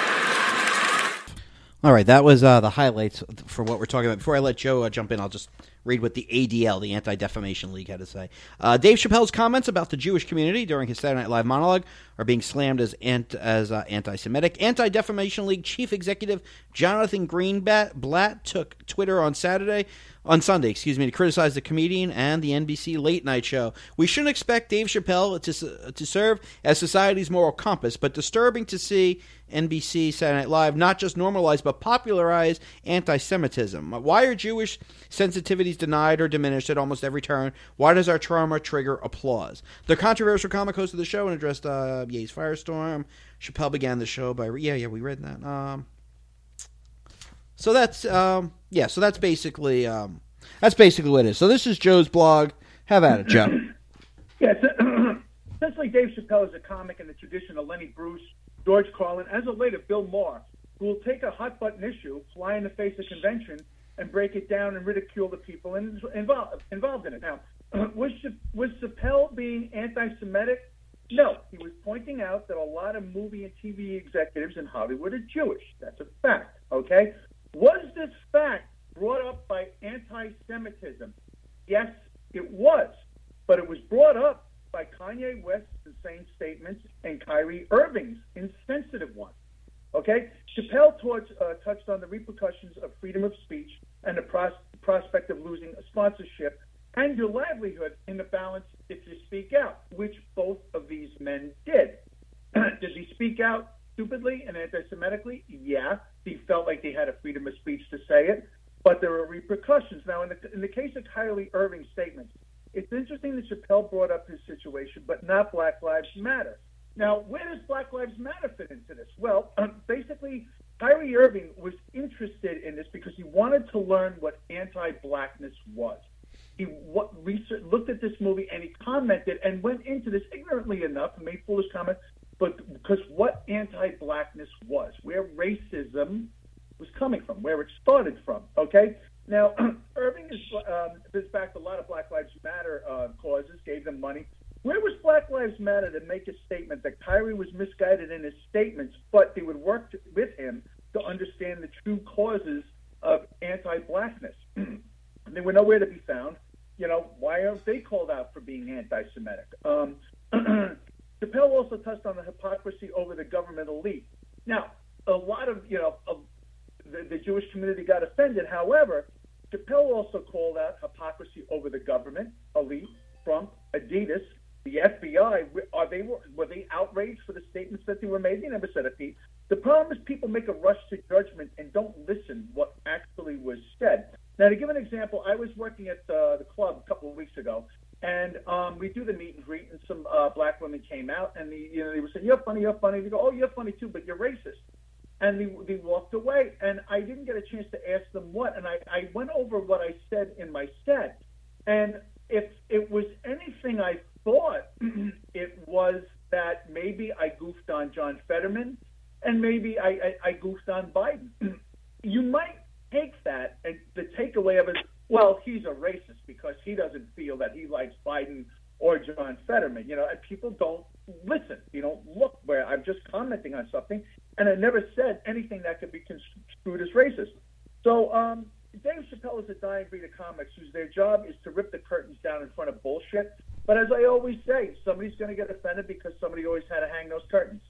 Speaker 1: All right, that was uh, the highlights for what we're talking about. Before I let Joe uh, jump in, I'll just read what the A D L, the Anti-Defamation League, had to say. Uh, Dave Chappelle's comments about the Jewish community during his Saturday Night Live monologue are being slammed as ant- as uh, anti-Semitic. Anti-Defamation League Chief Executive Jonathan Greenblatt took Twitter on Saturday, on Sunday, excuse me, to criticize the comedian and the N B C late night show. We shouldn't expect Dave Chappelle to to serve as society's moral compass, but disturbing to see N B C Saturday Night Live not just normalize but popularize anti-Semitism. Why are Jewish sensitivities denied or diminished at almost every turn? Why does our trauma trigger applause? The controversial comic host of the show and addressed uh, Ye's Firestorm. Chappelle began the show by yeah yeah we read that. Um, so that's um, yeah so that's basically um, That's basically what it is. So this is Joe's blog. Have at it, Joe.
Speaker 3: Yes, essentially Dave Chappelle is a comic in the tradition of Lenny Bruce, George Carlin, as of later Bill Maher, who will take a hot-button issue, fly in the face of convention, and break it down and ridicule the people in, involved, involved in it. Now, was, was Chappelle being anti-Semitic? No. He was pointing out that a lot of movie and T V executives in Hollywood are Jewish. That's a fact, okay? Was this fact brought up by anti-Semitism? Yes, it was. But it was brought up by Kanye West's insane statements and Kyrie Irving's insensitive ones. Okay? Chappelle touched, uh, touched on the repercussions of freedom of speech and the pros- prospect of losing a sponsorship and your livelihood in the balance if you speak out, which both of these men did. Did he speak out stupidly and anti-Semitically? Yeah. He felt like they had a freedom of speech to say it, but there were repercussions. Now, in the, in the case of Kyrie Irving's statements, it's interesting that Chappelle brought up his situation, but not Black Lives Matter. Now, where does Black Lives Matter fit into this? Well, um, basically, Kyrie Irving was interested in this because he wanted to learn what anti-blackness was. He what, research, looked at this movie and he commented and went into this ignorantly enough and made foolish comments, but because what anti-blackness was, where racism was coming from, where it started from, okay? Now, Irving has um, has backed a lot of Black Lives Matter uh, causes, gave them money. Where was Black Lives Matter to make a statement that Kyrie was misguided in his statements, but they would work to, with him to understand the true causes of anti-blackness? They were nowhere to be found. You know, why aren't they called out for being anti-Semitic? Um, Chappelle also touched on the hypocrisy over the government elite. Now, a lot of, you know, of the, the Jewish community got offended. However, Chappelle also called out hypocrisy over the government, elite, Trump, Adidas, the F B I. Are they were they outraged for the statements that they were made? They never said a peep. The problem is people make a rush to judgment and don't listen what actually was said. Now, to give an example, I was working at uh, the club a couple of weeks ago, and um, we do the meet and greet, and some uh, black women came out, and the, you know they were saying, "You're funny, you're funny." They go, "Oh, you're funny too, but you're racist." And they, they walked away, and I didn't get a chance to ask them what. And I, I went over what I said in my set. And if it was anything I thought, it was that maybe I goofed on John Fetterman, and maybe I, I, I goofed on Biden. You might take that, and the takeaway of it, well, he's a racist because he doesn't feel that he likes Biden or John Fetterman. You know, and people don't listen. You don't look where I'm just commenting on something. And I never said anything that could be construed as racist. So um, Dave Chappelle is a dying breed of comics whose their job is to rip the curtains down in front of bullshit. But as I always say, somebody's going to get offended because somebody always had to hang those curtains.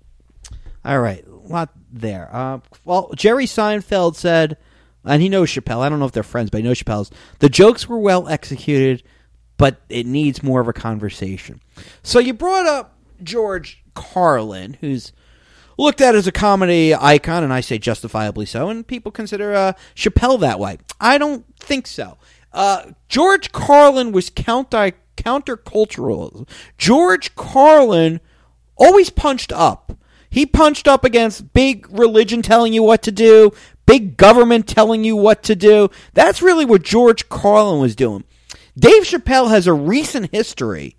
Speaker 1: All right, a lot there. Uh, well, Jerry Seinfeld said, and he knows Chappelle. I don't know if they're friends, but he knows Chappelle's. The jokes were well executed, but it needs more of a conversation. So you brought up George Carlin, who's looked at as a comedy icon, and I say justifiably so, and people consider uh, Chappelle that way. I don't think so. Uh, George Carlin was counter countercultural. George Carlin always punched up. He punched up against big religion telling you what to do, big government telling you what to do. That's really what George Carlin was doing. Dave Chappelle has a recent history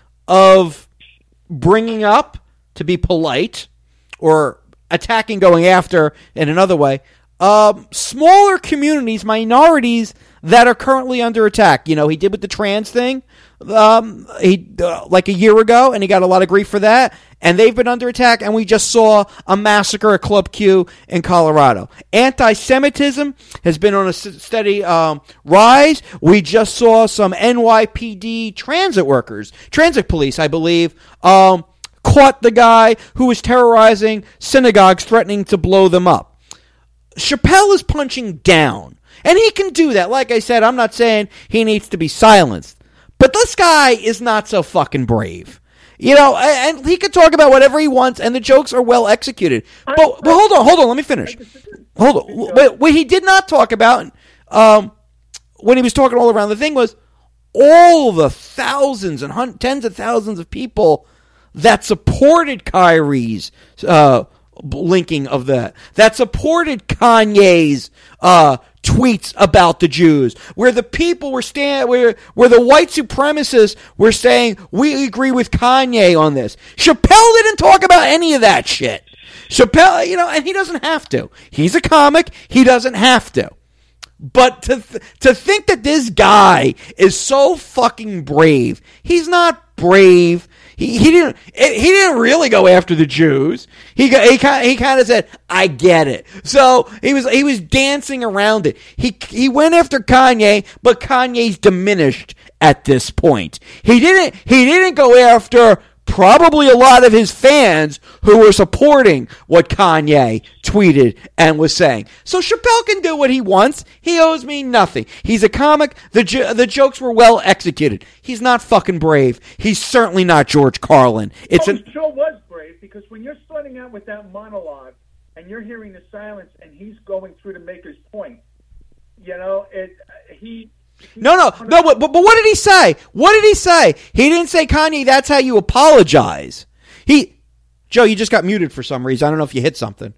Speaker 1: of bringing up, to be polite, or attacking, going after in another way, um, smaller communities, minorities that are currently under attack. You know, he did with the trans thing um, he uh, like a year ago, and he got a lot of grief for that. And they've been under attack, and we just saw a massacre at Club Q in Colorado. Anti-Semitism has been on a steady um, rise. We just saw some N Y P D transit workers, transit police, I believe, um, caught the guy who was terrorizing synagogues, threatening to blow them up. Chappelle is punching down, and he can do that. Like I said, I'm not saying he needs to be silenced, but this guy is not so fucking brave. You know, and he can talk about whatever he wants, and the jokes are well executed. But, but hold on, hold on, let me finish. Hold on. But what he did not talk about, um, when he was talking all around the thing, was all the thousands and hundreds, tens of thousands of people that supported Kyrie's uh, linking of that, that supported Kanye's uh, tweets about the Jews, where the people were stand, where where the white supremacists were saying we agree with Kanye on this. Chappelle didn't talk about any of that shit. Chappelle, you know, and he doesn't have to. He's a comic. He doesn't have to. But to th- to think that this guy is so fucking brave, he's not brave. He he didn't he didn't really go after the Jews. He got, he kind he kind of said, "I get it." So he was he was dancing around it. He he went after Kanye, but Kanye's diminished at this point. He didn't he didn't go after probably a lot of his fans who were supporting what Kanye tweeted and was saying. So Chappelle can do what he wants. He owes me nothing. He's a comic. The jo- the jokes were well executed. He's not fucking brave. He's certainly not George Carlin. It's
Speaker 3: oh,
Speaker 1: an-
Speaker 3: he sure was brave, because when you're starting out with that monologue and you're hearing the silence and he's going through to make his point, you know, it he...
Speaker 1: No, no, no, but, but what did he say? What did he say? He didn't say, Kanye, that's how you apologize. He, Joe, you just got muted for some reason. I don't know if you hit something.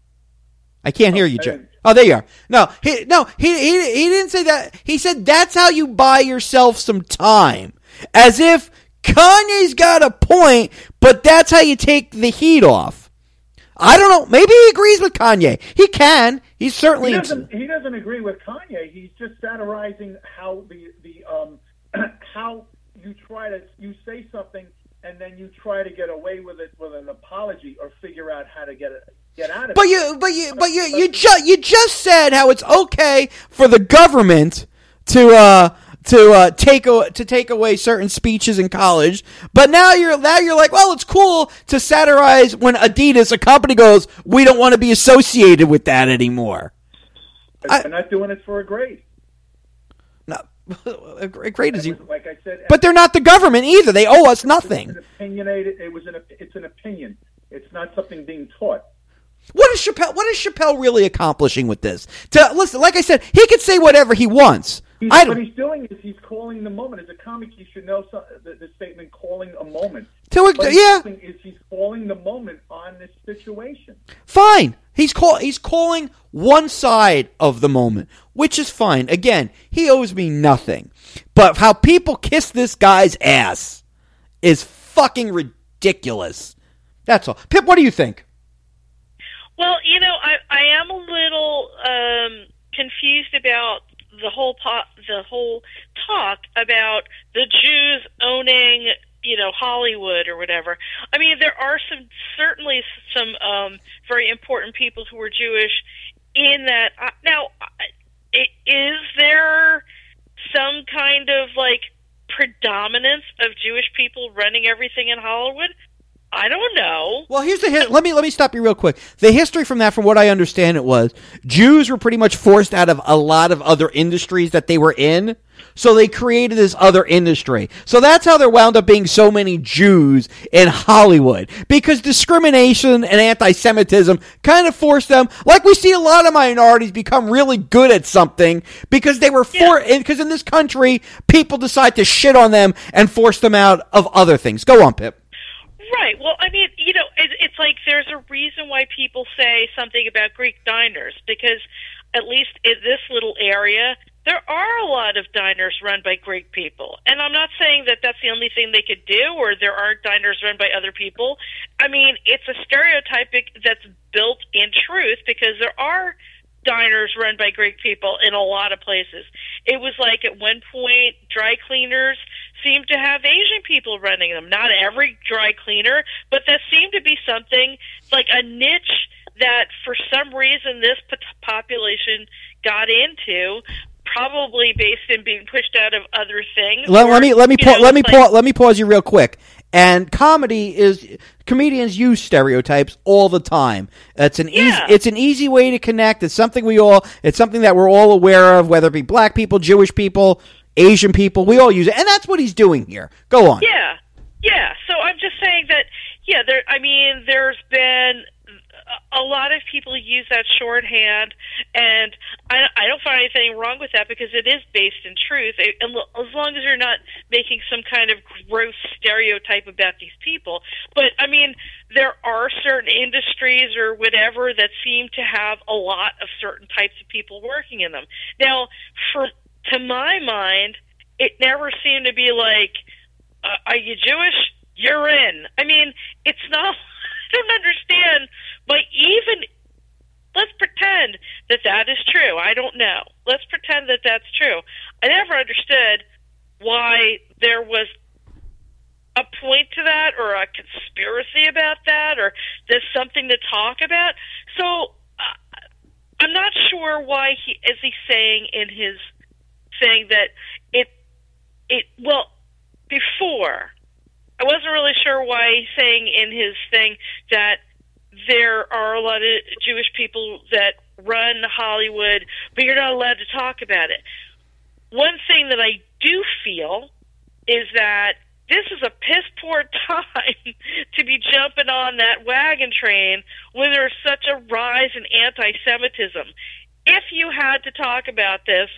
Speaker 1: I can't hear you, Joe. Oh, there you are. No, he, no, he, he, he didn't say that. He said, that's how you buy yourself some time. As if Kanye's got a point, but that's how you take the heat off. I don't know. Maybe he agrees with Kanye. He can. He's certainly.
Speaker 3: He doesn't, he doesn't agree with Kanye. He's just satirizing how the the um how you try to you say something and then you try to get away with it with an apology or figure out how to get it get out of
Speaker 1: but
Speaker 3: it.
Speaker 1: You, but you, but you, you just you just said how it's okay for the government to uh. to uh, take a, to take away certain speeches in college, but now you're now you're like, well, it's cool to satirize when Adidas, a company, goes, we don't want to be associated with that anymore.
Speaker 3: They're I, not doing it for a grade.
Speaker 1: No, a grade is you.
Speaker 3: Like I said,
Speaker 1: but they're not the government either. They owe us nothing.
Speaker 3: It's an opinionated. It was an. It's an opinion. It's not something being taught.
Speaker 1: What is Chappelle? What is Chappelle really accomplishing with this? To listen, like I said, he can say whatever he wants.
Speaker 3: He's, what he's doing is he's calling the moment. As a comic, you should know some, the, the statement "calling a moment."
Speaker 1: To
Speaker 3: what
Speaker 1: yeah,
Speaker 3: he's doing is he's calling the moment on this situation.
Speaker 1: Fine, he's call he's calling one side of the moment, which is fine. Again, he owes me nothing, but how people kiss this guy's ass is fucking ridiculous. That's all. Pip, what do you think?
Speaker 2: Well, you know, I I am a little um, confused about the whole po- the whole talk about the Jews owning, you know, Hollywood or whatever. I mean, there are some certainly some um, very important people who are Jewish in that. Uh, now, is there some kind of like predominance of Jewish people running everything in Hollywood? I don't know.
Speaker 1: Well, here's the hi- let me let me stop you real quick. The history from that, from what I understand, it was Jews were pretty much forced out of a lot of other industries that they were in, so they created this other industry. So that's how there wound up being so many Jews in Hollywood, because discrimination and anti-Semitism kind of forced them. Like we see a lot of minorities become really good at something because they were for because yeah. in this country people decide to shit on them and force them out of other things. Go on, Pip.
Speaker 2: Right. Well, I mean, you know, it, it's like there's a reason why people say something about Greek diners, because at least in this little area, there are a lot of diners run by Greek people. And I'm not saying that that's the only thing they could do, or there aren't diners run by other people. I mean, it's a stereotype that's built in truth, because there are diners run by Greek people in a lot of places. It was like at one point, dry cleaners seemed to have Asian people running them. Not every dry cleaner, but that seemed to be something like a niche that for some reason this population got into, probably based in being pushed out of other things.
Speaker 1: Let,
Speaker 2: or,
Speaker 1: let me let me pa-
Speaker 2: know,
Speaker 1: let me
Speaker 2: like,
Speaker 1: pa- let me pause you real quick. And comedy is comedians use stereotypes all the time. It's an
Speaker 2: yeah.
Speaker 1: easy it's an easy way to connect. It's something we all it's something that we're all aware of, whether it be black people, Jewish people, Asian people. We all use it, and that's what he's doing here. Go on.
Speaker 2: Yeah, yeah. So I'm just saying that. Yeah, there. I mean, there's been a lot of people use that shorthand, and I, I don't find anything wrong with that because it is based in truth. And as long as you're not making some kind of gross stereotype about these people. But, I mean, there are certain industries or whatever that seem to have a lot of certain types of people working in them. Now, for to my mind, it never seemed to be like, uh, are you Jewish? You're in. I mean, it's not, I don't understand, but even, let's pretend that that is true. I don't know. Let's pretend that that's true. I never understood why there was a point to that or a conspiracy about that or there's something to talk about. So uh, I'm not sure why he is he saying in his thing that it, it well, before, I wasn't really sure why he's saying in his thing that there are a lot of Jewish people that run Hollywood, but you're not allowed to talk about it. One thing that I do feel is that this is a piss-poor time to be jumping on that wagon train when there's such a rise in anti-Semitism. If you had to talk about this,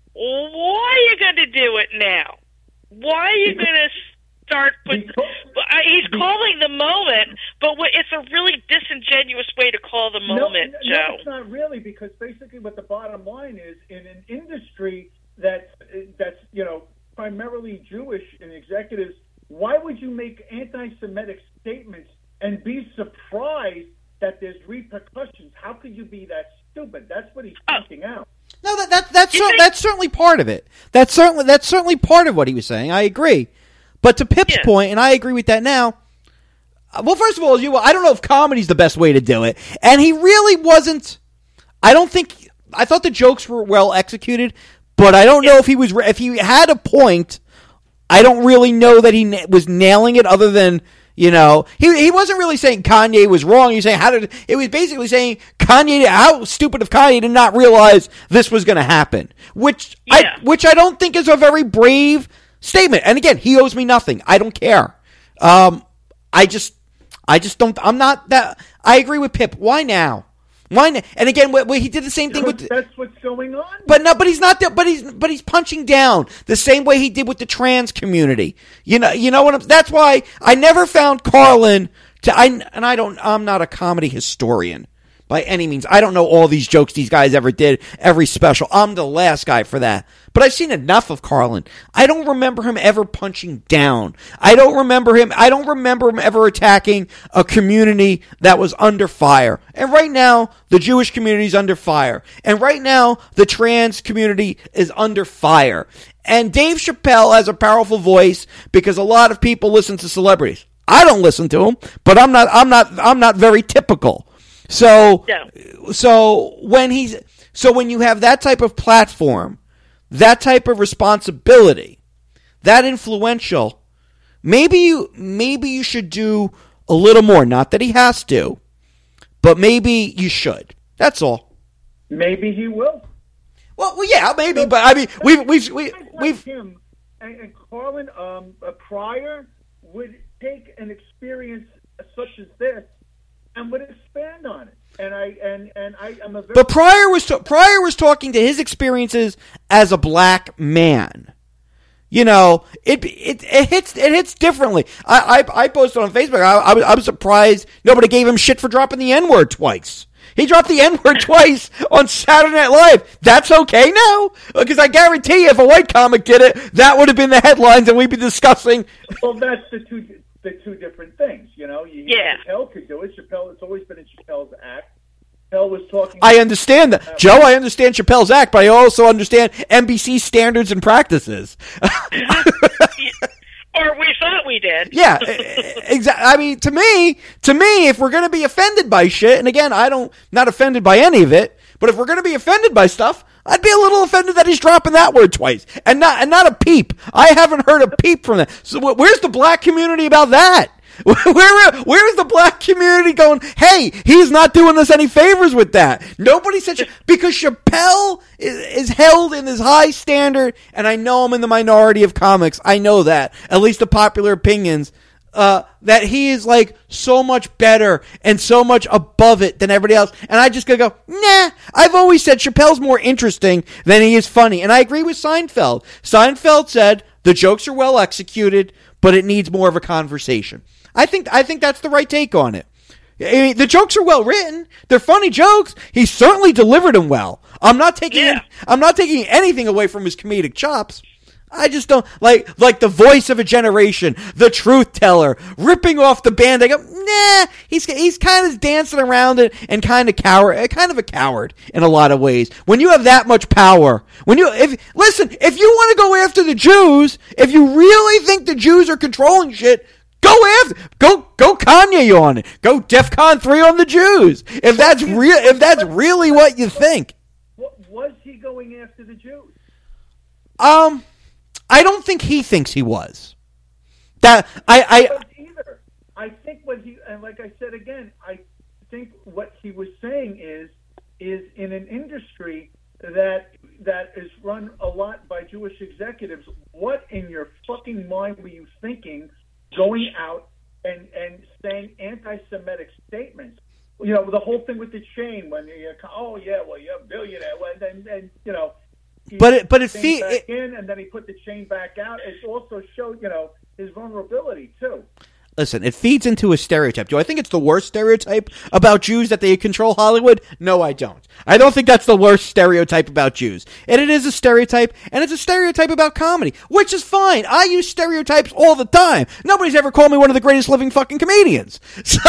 Speaker 2: why are you going to do it now? Why are you going to start put, he's calling the moment, but it's a really disingenuous way to call the moment,
Speaker 3: no,
Speaker 2: Joe.
Speaker 3: No, it's not really, because basically what the bottom line is, in an industry that's, that's you know, primarily Jewish and executives, why would you make anti-Semitic statements and be surprised that there's repercussions? How could you be that stupid? That's what he's pointing oh. out.
Speaker 1: No, that, that that's cer- that's certainly part of it. That's certainly that's certainly part of what he was saying. I agree. But to Pip's yeah. point, and I agree with that now, well, first of all, you, I don't know if comedy's the best way to do it. And he really wasn't, I don't think, I thought the jokes were well executed, but I don't yeah. know if he was, if he had a point, I don't really know that he na- was nailing it other than, you know, he he wasn't really saying Kanye was wrong. He was saying, how did, it was basically saying Kanye, how stupid of Kanye to not realize this was going to happen, which
Speaker 2: yeah.
Speaker 1: I, which I don't think is a very brave statement. And again, he owes me nothing. I don't care. Um, I just, I just don't. I'm not that. I agree with Pip. Why now? Why? Now? And again, what, what, he did the same thing with.
Speaker 3: That's what's going on.
Speaker 1: But no, but he's not. But he's but he's punching down the same way he did with the trans community. You know. You know what? I'm, that's why I never found Carlin to. I and I don't. I'm not a comedy historian by any means. I don't know all these jokes these guys ever did, every special. I'm the last guy for that. But I've seen enough of Carlin. I don't remember him ever punching down. I don't remember him. I don't remember him ever attacking a community that was under fire. And right now, the Jewish community is under fire. And right now, the trans community is under fire. And Dave Chappelle has a powerful voice because a lot of people listen to celebrities. I don't listen to him, but I'm not. I'm not. I'm not very typical. So,
Speaker 2: no.
Speaker 1: so when he's, so when you have that type of platform, that type of responsibility, that influential, maybe you, maybe you should do a little more. Not that he has to, but maybe you should. That's all.
Speaker 3: Maybe he will.
Speaker 1: Well, well yeah, maybe, but I mean, we've, we've, we, we've,
Speaker 3: him and, and Carlin, um, uh, Pryor would take an experience such as this and would expand on it, and I and and I am a very.
Speaker 1: But Pryor was to, Pryor was talking to his experiences as a black man. You know, it it it hits it hits differently. I I, I posted on Facebook. I, I was I was surprised nobody gave him shit for dropping the N-word twice. He dropped the N-word twice on Saturday Night Live. That's okay now? Because I guarantee you, if a white comic did it, that would have been the headlines, and we'd be discussing.
Speaker 3: Well, that's the two. The two different things, you know. You,
Speaker 2: yeah.
Speaker 3: Chappelle could do it. Chappelle, it's always been in Chappelle's act. Chappelle was talking.
Speaker 1: I understand that, uh, Joe. I understand Chappelle's act, but I also understand N B C standards and practices.
Speaker 2: Or we thought we did.
Speaker 1: Yeah, exactly. I mean, to me, to me, if we're going to be offended by shit, and again, I don't, not offended by any of it, but if we're going to be offended by stuff, I'd be a little offended that he's dropping that word twice, and not and not a peep. I haven't heard a peep from that. So where's the black community about that? Where where's the black community going, hey, he's not doing us any favors with that? Nobody said because Chappelle is, is held in this high standard, and I know I'm in the minority of comics. I know that. At least the popular opinions uh, that he is like so much better and so much above it than everybody else. And I just gotta go, nah. I've always said Chappelle's more interesting than he is funny. And I agree with Seinfeld. Seinfeld said the jokes are well executed, but it needs more of a conversation. I think I think that's the right take on it. I mean, the jokes are well written. They're funny jokes. He certainly delivered them well. I'm not taking
Speaker 2: yeah.
Speaker 1: I'm not taking anything away from his comedic chops. I just don't like like the voice of a generation, the truth teller, ripping off the band. I go, nah. He's he's kind of dancing around it and kind of coward, kind of a coward in a lot of ways. When you have that much power, when you if listen, if you want to go after the Jews, if you really think the Jews are controlling shit, go after go go Kanye on it. Go DEFCON three on the Jews. If that's real, if that's really what you think.
Speaker 3: Was he going after the Jews?
Speaker 1: Um. I don't think he thinks he was. That I, I
Speaker 3: either. I think what he and like I said again, I think what he was saying is is in an industry that that is run a lot by Jewish executives. What in your fucking mind were you thinking, going out and and saying anti-Semitic statements? You know, the whole thing with the chain when you oh yeah, well you're a billionaire, and and, and you know.
Speaker 1: But it, but it,
Speaker 3: fe-
Speaker 1: fe-
Speaker 3: back in, and then he put the chain back out. It also showed, you know, his vulnerability too.
Speaker 1: Listen, it feeds into a stereotype. Do I think it's the worst stereotype about Jews that they control Hollywood? No, I don't. I don't think that's the worst stereotype about Jews. And it is a stereotype, and it's a stereotype about comedy, which is fine. I use stereotypes all the time. Nobody's ever called me one of the greatest living fucking comedians. So,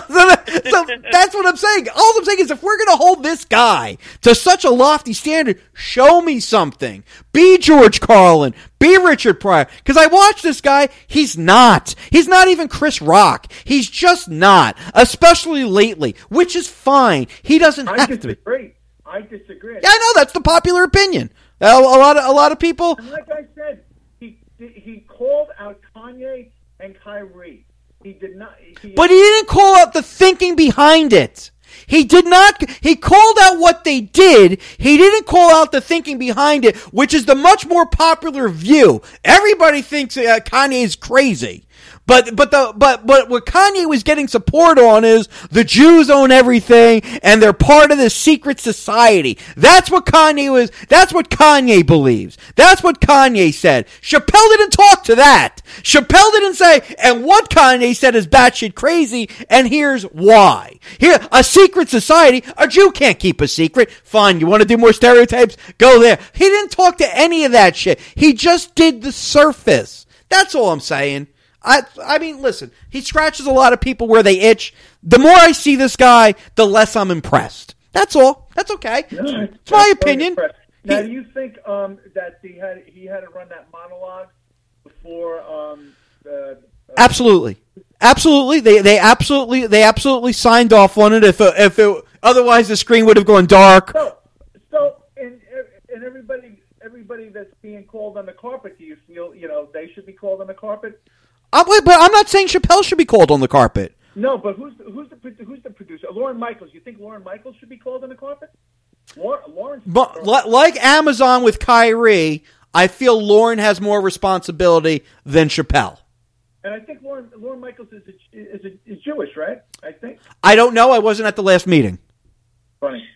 Speaker 1: so that's what I'm saying. All I'm saying is if we're going to hold this guy to such a lofty standard, show me something. Be George Carlin. Be Richard Pryor. Because I watched this guy. He's not. He's not even Chris Rock. He's just not. Especially lately. Which is fine. He doesn't
Speaker 3: I
Speaker 1: have to be.
Speaker 3: disagree. I disagree.
Speaker 1: Yeah, I know. That's the popular opinion. A, a lot of a lot of people.
Speaker 3: And like I said, he he called out Kanye and Kyrie. He did not. He,
Speaker 1: But he didn't call out the thinking behind it. He did not, he called out what they did. He didn't call out the thinking behind it, which is the much more popular view. Everybody thinks uh, Kanye is crazy. But, but the, but, but what Kanye was getting support on is the Jews own everything and they're part of this secret society. That's what Kanye was, that's what Kanye believes. That's what Kanye said. Chappelle didn't talk to that. Chappelle didn't say, and what Kanye said is batshit crazy, and here's why. Here, a secret society, a Jew can't keep a secret. Fine, you want to do more stereotypes? Go there. He didn't talk to any of that shit. He just did the surface. That's all I'm saying. I I mean, listen, he scratches a lot of people where they itch. The more I see this guy, the less I'm impressed. That's all. That's okay.
Speaker 3: No,
Speaker 1: it's my opinion.
Speaker 3: Now,
Speaker 1: He-
Speaker 3: do you think um, that he had he had to run that monologue before? Um, uh, uh,
Speaker 1: Absolutely. Absolutely. They they absolutely they absolutely signed off on it. If it, if it, otherwise the screen would have gone dark.
Speaker 3: So, so and and everybody everybody that's being called on the carpet, do you feel you know they should be called on the carpet?
Speaker 1: I'm, but I'm not saying Chappelle should be called on the carpet.
Speaker 3: No, but who's who's the who's the producer? Lauren Michaels. You think Lauren Michaels should be called on the carpet? Lauren.
Speaker 1: But li- like Amazon with Kyrie, I feel Lauren has more responsibility than Chappelle.
Speaker 3: And I think Lauren Lauren Michaels is a, is, a, is Jewish, right? I think.
Speaker 1: I don't know. I wasn't at the last meeting.
Speaker 3: Funny.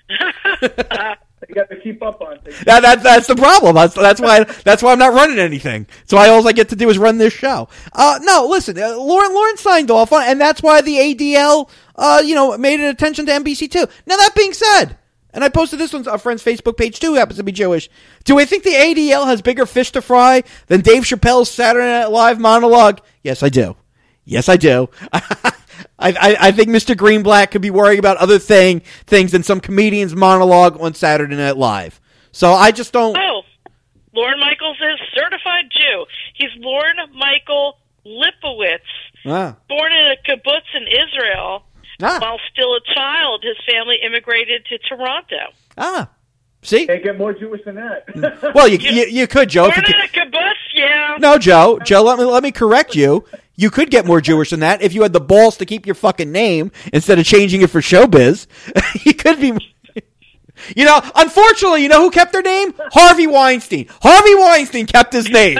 Speaker 3: You got to keep up on things.
Speaker 1: That, that that's the problem. That's that's why that's why I'm not running anything. So I all I get to do is run this show. Uh, no, listen, uh, Lauren Lauren signed off on, and that's why the A D L, uh, you know, made an attention to N B C too. Now that being said, and I posted this on our friend's Facebook page too, who happens to be Jewish. Do I think the A D L has bigger fish to fry than Dave Chappelle's Saturday Night Live monologue? Yes, I do. Yes, I do. I, I, I think Mister Greenblatt could be worrying about other thing things than some comedian's monologue on Saturday Night Live. So I just don't.
Speaker 2: Oh, Lauren Michaels is certified Jew. He's Lauren Michael Lipowitz,
Speaker 1: Ah.
Speaker 2: born in a kibbutz in Israel.
Speaker 1: Ah.
Speaker 2: While still a child, his family immigrated to Toronto.
Speaker 1: Ah. See?
Speaker 3: Can't get more Jewish than that.
Speaker 1: Well, you, you you could, Joe. If
Speaker 2: Born
Speaker 1: you
Speaker 2: in a
Speaker 1: could,
Speaker 2: kibbutz, yeah.
Speaker 1: no, Joe. Joe, let me let me correct you. You could get more Jewish than that if you had the balls to keep your fucking name instead of changing it for showbiz. You could be. You know, unfortunately, you know who kept their name? Harvey Weinstein. Harvey Weinstein kept his name.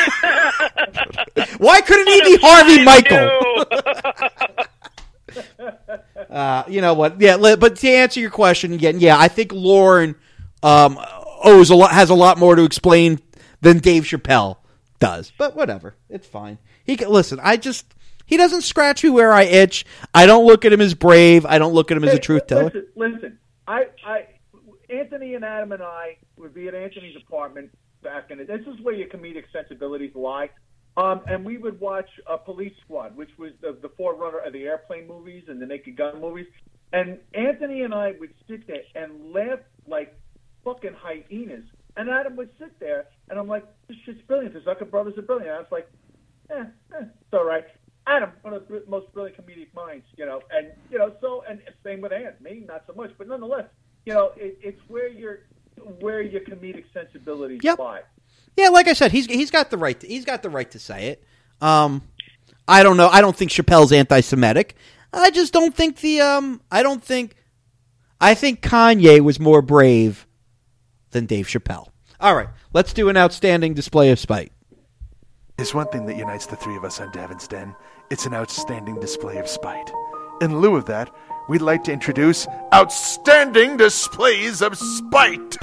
Speaker 1: Why couldn't he be Harvey Michael? uh, you know what? Yeah, but to answer your question again, yeah, I think Lauren um, owes a lot, has a lot more to explain than Dave Chappelle does. But whatever, it's fine. He can, listen. I just he doesn't scratch me where I itch. I don't look at him as brave. I don't look at him as
Speaker 3: hey,
Speaker 1: a truth teller.
Speaker 3: Listen, listen. I, I, Anthony and Adam and I would be at Anthony's apartment back in it. This is where your comedic sensibilities lie. Um, and we would watch uh, Police Squad, which was the, the forerunner of the airplane movies and the Naked Gun movies. And Anthony and I would sit there and laugh like fucking hyenas. And Adam would sit there, and I'm like, this shit's brilliant. The Zucker brothers are brilliant. I was like, eh, eh, it's all right. Adam, one of the most brilliant comedic minds, you know, and, you know, so, and same with Ant, me, not so much, but nonetheless, you know, it, it's where your, where your comedic sensibilities
Speaker 1: yep.
Speaker 3: lie.
Speaker 1: Yeah, like I said, he's he's got the right to, he's got the right to say it. Um, I don't know. I don't think Chappelle's anti-Semitic. I just don't think the um. I don't think. I think Kanye was more brave than Dave Chappelle. All right, let's do an outstanding display of spite.
Speaker 6: There's one thing that unites the three of us on Davin's Den. It's an outstanding display of spite. In lieu of that, we'd like to introduce Outstanding Displays of Spite.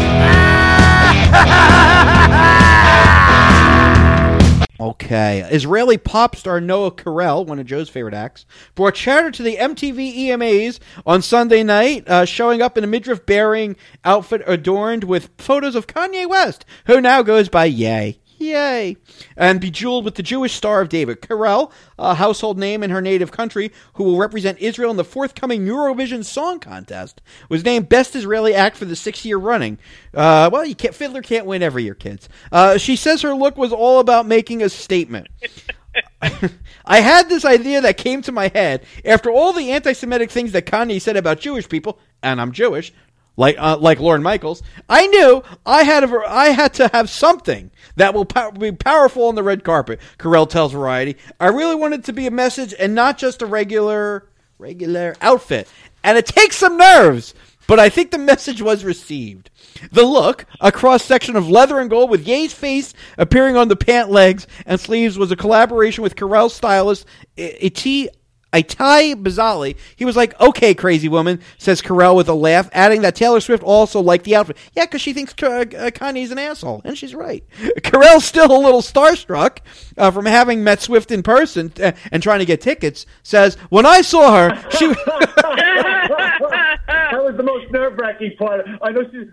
Speaker 1: Okay. Israeli pop star Noah Carell, one of Joe's favorite acts, brought chatter to the M T V E M As on Sunday night, uh, showing up in a midriff-bearing outfit adorned with photos of Kanye West, who now goes by Ye. Yay. And bejeweled with the Jewish Star of David. Carell, a household name in her native country, who will represent Israel in the forthcoming Eurovision Song Contest, was named Best Israeli Act for the sixth year running. Uh, well, you can't, Fiddler can't win every year, kids. Uh, she says her look was all about making a statement. I had this idea that came to my head after all the anti-Semitic things that Kanye said about Jewish people, and I'm Jewish, like uh, like Lorne Michaels. I knew I had a, I had to have something that will pow- be powerful on the red carpet. Carell tells Variety, I really wanted to be a message and not just a regular regular outfit, and it takes some nerves, but I think the message was received. The look, a cross-section of leather and gold with Ye's face appearing on the pant legs and sleeves, was a collaboration with Carell's stylist Iti Itai Bazali. He was like, okay, crazy woman, says Carell with a laugh, adding that Taylor Swift also liked the outfit. Yeah, because she thinks uh, Kanye's an asshole, and she's right. Carell's still a little starstruck uh, from having met Swift in person uh, and trying to get tickets, says, when I saw her, she...
Speaker 3: That was the most nerve-wracking part. I know she's...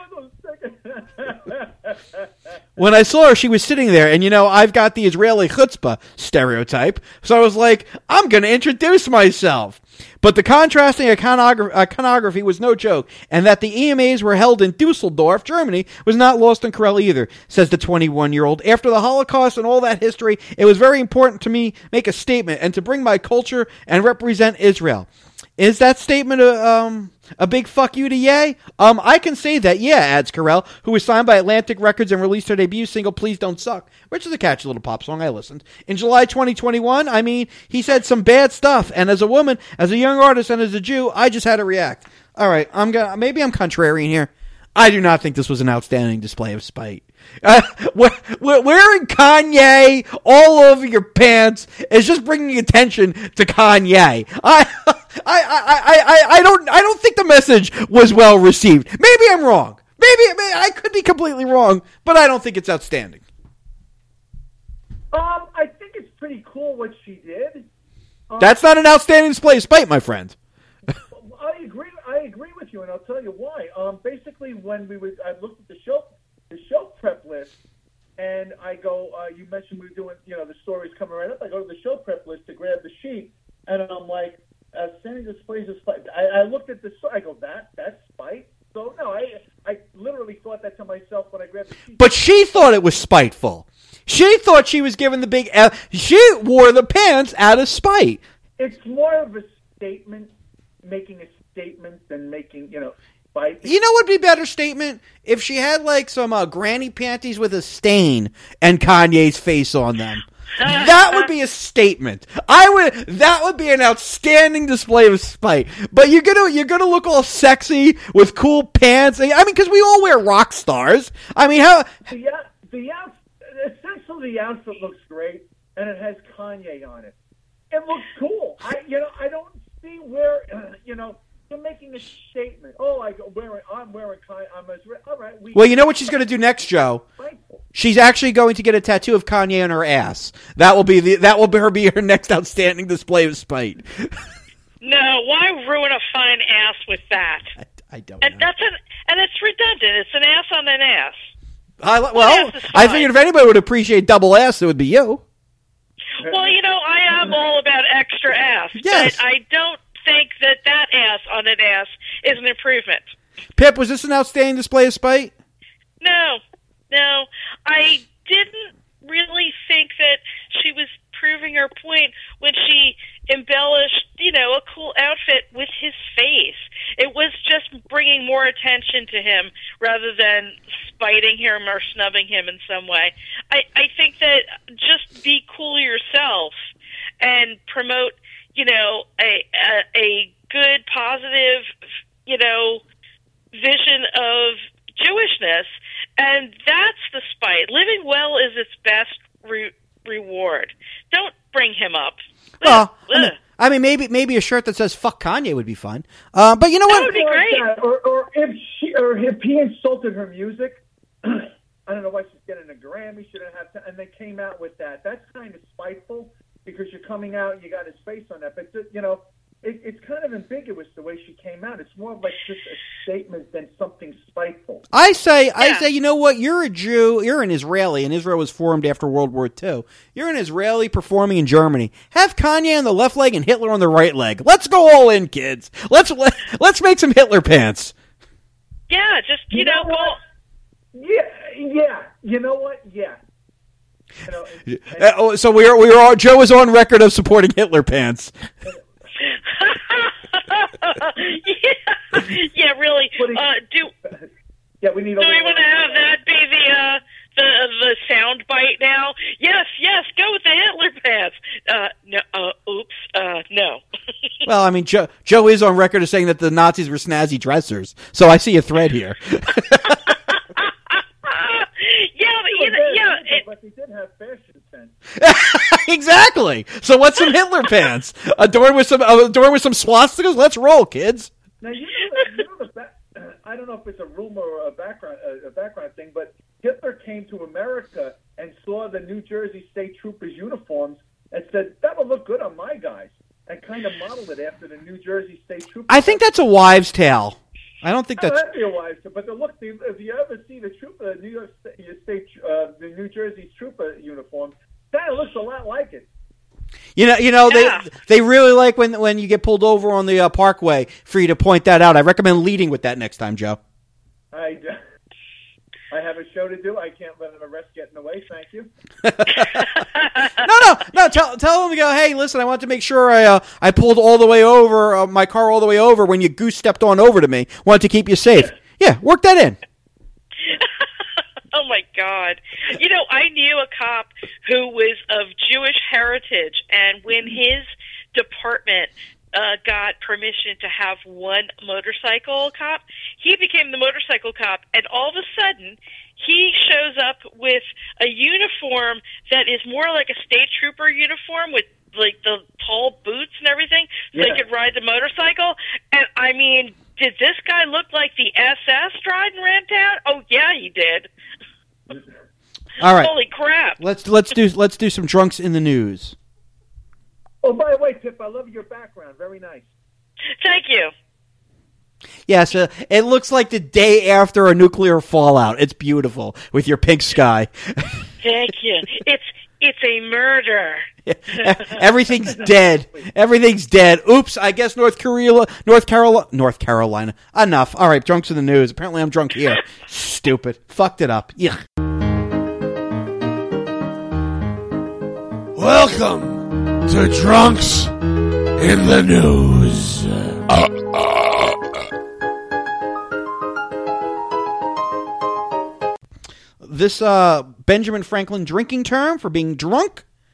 Speaker 1: When I saw her, she was sitting there, and, you know, I've got the Israeli chutzpah stereotype, so I was like, I'm going to introduce myself. But the contrasting iconogra- iconography was no joke, and that the E M As were held in Dusseldorf, Germany, was not lost on Carell either, says the twenty-one-year-old. After the Holocaust and all that history, it was very important to me make a statement and to bring my culture and represent Israel. Is that statement a, um, a big fuck you to Ye? Um, I can say that, yeah, adds Carell, who was signed by Atlantic Records and released her debut single, Please Don't Suck, which is a catchy little pop song. I listened. In July twenty twenty-one, I mean, he said some bad stuff, and as a woman, as a young artist, and as a Jew, I just had to react. All right, I'm gonna, maybe I'm contrarian here. I do not think this was an outstanding display of spite. Uh, wearing Kanye all over your pants is just bringing attention to Kanye. I, I, I, I, I don't, I don't think the message was well received. Maybe I'm wrong. Maybe, maybe I could be completely wrong, but I don't think it's outstanding.
Speaker 3: Um, I think it's pretty cool what she did. Um,
Speaker 1: That's not an outstanding display of spite, my friend.
Speaker 3: I agree. I agree with you, and I'll tell you why. Um, basically, when we were, I looked at the show, the show prep list, and I go. Uh, you mentioned we were doing, you know, the stories coming right up. I go to the show prep list to grab the sheet, and I'm like, uh, sending displays of spite. I, I looked at the. I go, that that's spite. So no, I I literally thought that to myself when I grabbed the sheet.
Speaker 1: But she thought it was spiteful. She thought she was given the big L. She wore the pants out of spite.
Speaker 3: It's more of a statement, making a statement than making, you know, spite.
Speaker 1: You know what would be a better statement? If she had, like, some uh, granny panties with a stain and Kanye's face on them. That would be a statement. I would. That would be an outstanding display of spite. But you're gonna you're gonna look all sexy with cool pants. I mean, because we all wear rock stars. I mean, how?
Speaker 3: The out, the out, essentially the outfit looks great, and it has Kanye on it. It looks cool. I you know I don't see where uh, you know. You're making a statement. Oh, I go wearing. I'm wearing. I'm as all right. We,
Speaker 1: well, you know what she's going to do next, Joe. She's actually going to get a tattoo of Kanye on her ass. That will be the. That will be her be her next outstanding display of spite.
Speaker 2: No, why ruin a fine ass with that?
Speaker 1: I, I don't.
Speaker 2: And
Speaker 1: know.
Speaker 2: that's an and it's redundant. It's an ass on an ass.
Speaker 1: I, well,
Speaker 2: ass
Speaker 1: I figured if anybody would appreciate double ass, it would be you.
Speaker 2: Well, you know, I am all about extra ass,
Speaker 1: yes.
Speaker 2: but I don't think that that ass on an ass is an improvement.
Speaker 1: Pip, was this an outstanding display of spite?
Speaker 2: No, no. I didn't really think that she was proving her point when she embellished, you know, a cool outfit with his face. It was just bringing more attention to him rather than spiting him or snubbing him in some way. I, I think that just be cool yourself and promote, you know, a, a a good, positive, you know, vision of Jewishness, and that's the spite. Living well is its best re- reward. Don't bring him up.
Speaker 1: Well,
Speaker 2: Ugh.
Speaker 1: I mean, I mean, maybe maybe a shirt that says "fuck Kanye" would be fun. Uh, but you know
Speaker 2: That
Speaker 1: what?
Speaker 2: would be great.
Speaker 3: Like or, or if she, or if he insulted her music, I don't know why she's getting a Grammy. She didn't have to, and they came out with that. That's kind of spiteful. Because you're coming out and you got his face on that. But, you know, it, it's kind of ambiguous the way she came out. It's more like just a statement than something spiteful.
Speaker 1: I say, I
Speaker 2: Yeah.
Speaker 1: say, you know what? You're a Jew. You're an Israeli, and Israel was formed after World War Two. You're an Israeli performing in Germany. Have Kanye on the left leg and Hitler on the right leg. Let's go all in, kids. Let's let, let's make some Hitler pants.
Speaker 2: Yeah, just, you,
Speaker 3: You
Speaker 2: know,
Speaker 3: know what? Yeah, yeah. You know what? Yeah. You know, and, and,
Speaker 1: Uh, oh, so we are we are all, Joe is on record of supporting Hitler pants.
Speaker 2: yeah, yeah, really. Uh, do
Speaker 3: yeah, we need.
Speaker 2: do we want to have that be the uh, the the sound bite now? Yes, yes. Go with the Hitler pants. Uh, no. Uh, oops. Uh, no.
Speaker 1: Well, I mean, Joe Joe is on record as saying that the Nazis were snazzy dressers. So I see a thread here.
Speaker 2: yeah, but, you know, yeah. It,
Speaker 3: but they did have fashion sense.
Speaker 1: Exactly. So what's some Hitler pants? Adorned with some adorned with some swastikas. Let's roll, kids.
Speaker 3: Now you know, you know the back, I don't know if it's a rumor or a background a, a background thing, but Hitler came to America and saw the New Jersey State Troopers uniforms and said that would look good on my guys, and kind of modeled it after the New Jersey State Troopers.
Speaker 1: I think that's a wives' tale. I don't think
Speaker 3: Oh,
Speaker 1: that's.
Speaker 3: that'd be a wise, but the look. The, if you ever see the trooper, New York State, uh, the New Jersey Trooper uniform, kind of looks a lot like it.
Speaker 1: You know, you know
Speaker 2: Yeah.
Speaker 1: they they really like when when you get pulled over on the uh, Parkway for you to point that out. I recommend leading with that next time, Joe.
Speaker 3: I, I have a show to do. I can't let an arrest get in the way. Thank you.
Speaker 1: No, no, no. Tell tell them to go. Hey, listen, I want to make sure I uh, I pulled all the way over uh, my car all the way over when you goose stepped on over to me. Wanted to keep you safe. Yeah, work that in.
Speaker 2: Oh my God! You know, I knew a cop who was of Jewish heritage, and when his department uh, got permission to have one motorcycle cop, he became the motorcycle cop, and all of a sudden, he shows up with a uniform that is more like a state trooper uniform with like the tall boots and everything, so
Speaker 3: Yeah.
Speaker 2: he could ride the motorcycle. And I mean, did this guy look like the S S riding around town? Oh yeah, he did.
Speaker 1: All right,
Speaker 2: Holy crap!
Speaker 1: let's let's do let's do some drunks in the news.
Speaker 3: Oh, by the way, Tip, I love your background. Very nice.
Speaker 2: Thank you.
Speaker 1: Yes, uh, it looks like the day after a nuclear fallout. It's beautiful with your pink sky.
Speaker 2: Thank you. It's it's a murder.
Speaker 1: Everything's dead. Everything's dead. Oops, I guess North Korea, North Carolina, North Carolina. Enough. All right, drunks in the news. Apparently I'm drunk here. Stupid. Fucked it up. Yeah.
Speaker 4: Welcome to Drunks in the News. Uh, uh,
Speaker 1: This uh, Benjamin Franklin drinking term for being drunk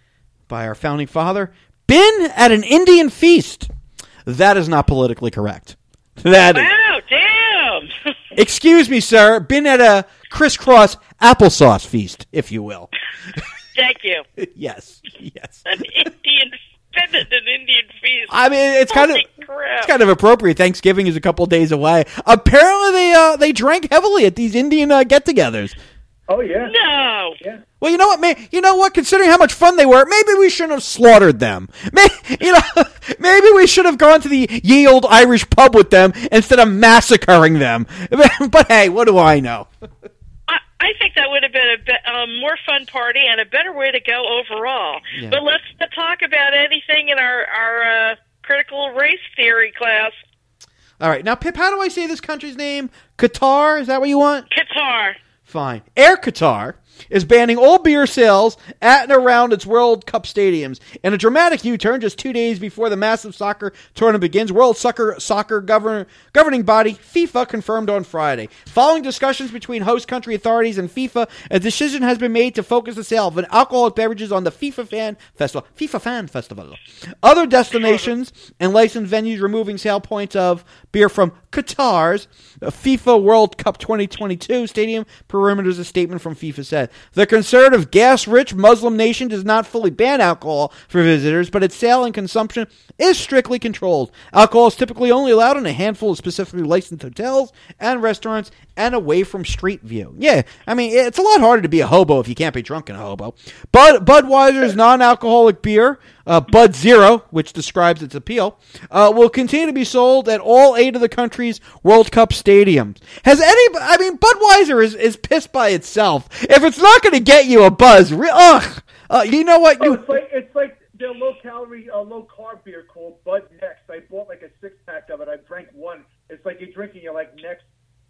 Speaker 1: by our founding father, been at an Indian feast. That is not politically correct. That is.
Speaker 2: Wow, damn.
Speaker 1: Excuse me, sir. Been at a crisscross applesauce feast, if you will.
Speaker 2: Thank you.
Speaker 1: Yes, yes.
Speaker 2: An Indian, been at an Indian feast.
Speaker 1: I mean, it's kind
Speaker 2: Holy
Speaker 1: of
Speaker 2: crap.
Speaker 1: it's kind of appropriate. Thanksgiving is a couple days away. Apparently, they uh, they drank heavily at these Indian uh, get-togethers.
Speaker 3: Oh yeah.
Speaker 2: No.
Speaker 3: Yeah.
Speaker 1: Well, you know what? May, you know what? Considering how much fun they were, maybe we shouldn't have slaughtered them. May, you know, maybe we should have gone to the ye old Irish pub with them instead of massacring them. But hey, what do I know?
Speaker 2: I, I think that would have been a be- um, more fun party and a better way to go overall.
Speaker 1: Yeah.
Speaker 2: But let's not talk about anything in our, our uh, critical race theory class.
Speaker 1: All right, now Pip, how do I say this country's name? Qatar? Is that what you want?
Speaker 2: Qatar.
Speaker 1: Fine. Air Qatar is banning all beer sales at and around its World Cup stadiums. In a dramatic U-turn just two days before the massive soccer tournament begins, World Soccer, soccer govern, governing body FIFA confirmed on Friday. Following discussions between host country authorities and FIFA, a decision has been made to focus the sale of alcoholic beverages on the FIFA Fan Festival. FIFA Fan Festival. Other destinations and licensed venues removing sale points of beer from Qatar's FIFA World Cup twenty twenty-two stadium perimeters, a statement from FIFA said. The conservative, gas-rich Muslim nation does not fully ban alcohol for visitors, but its sale and consumption is strictly controlled. Alcohol is typically only allowed in a handful of specifically licensed hotels and restaurants and away from street view. Yeah, I mean, it's a lot harder to be a hobo if you can't be drunk in a hobo. Bud Budweiser's non-alcoholic beer, uh, Bud Zero, which describes its appeal, uh, will continue to be sold at all eight of the country's World Cup stadiums. Has any, I mean, Budweiser is, is pissed by itself. If it's not going to get you a buzz, re- ugh, uh, you know what?
Speaker 3: Oh,
Speaker 1: You,
Speaker 3: it's like it's like the low calorie, uh, low carb beer called Bud Next. I bought like a six pack of it. I drank one. It's like you're drinking. You're like Next.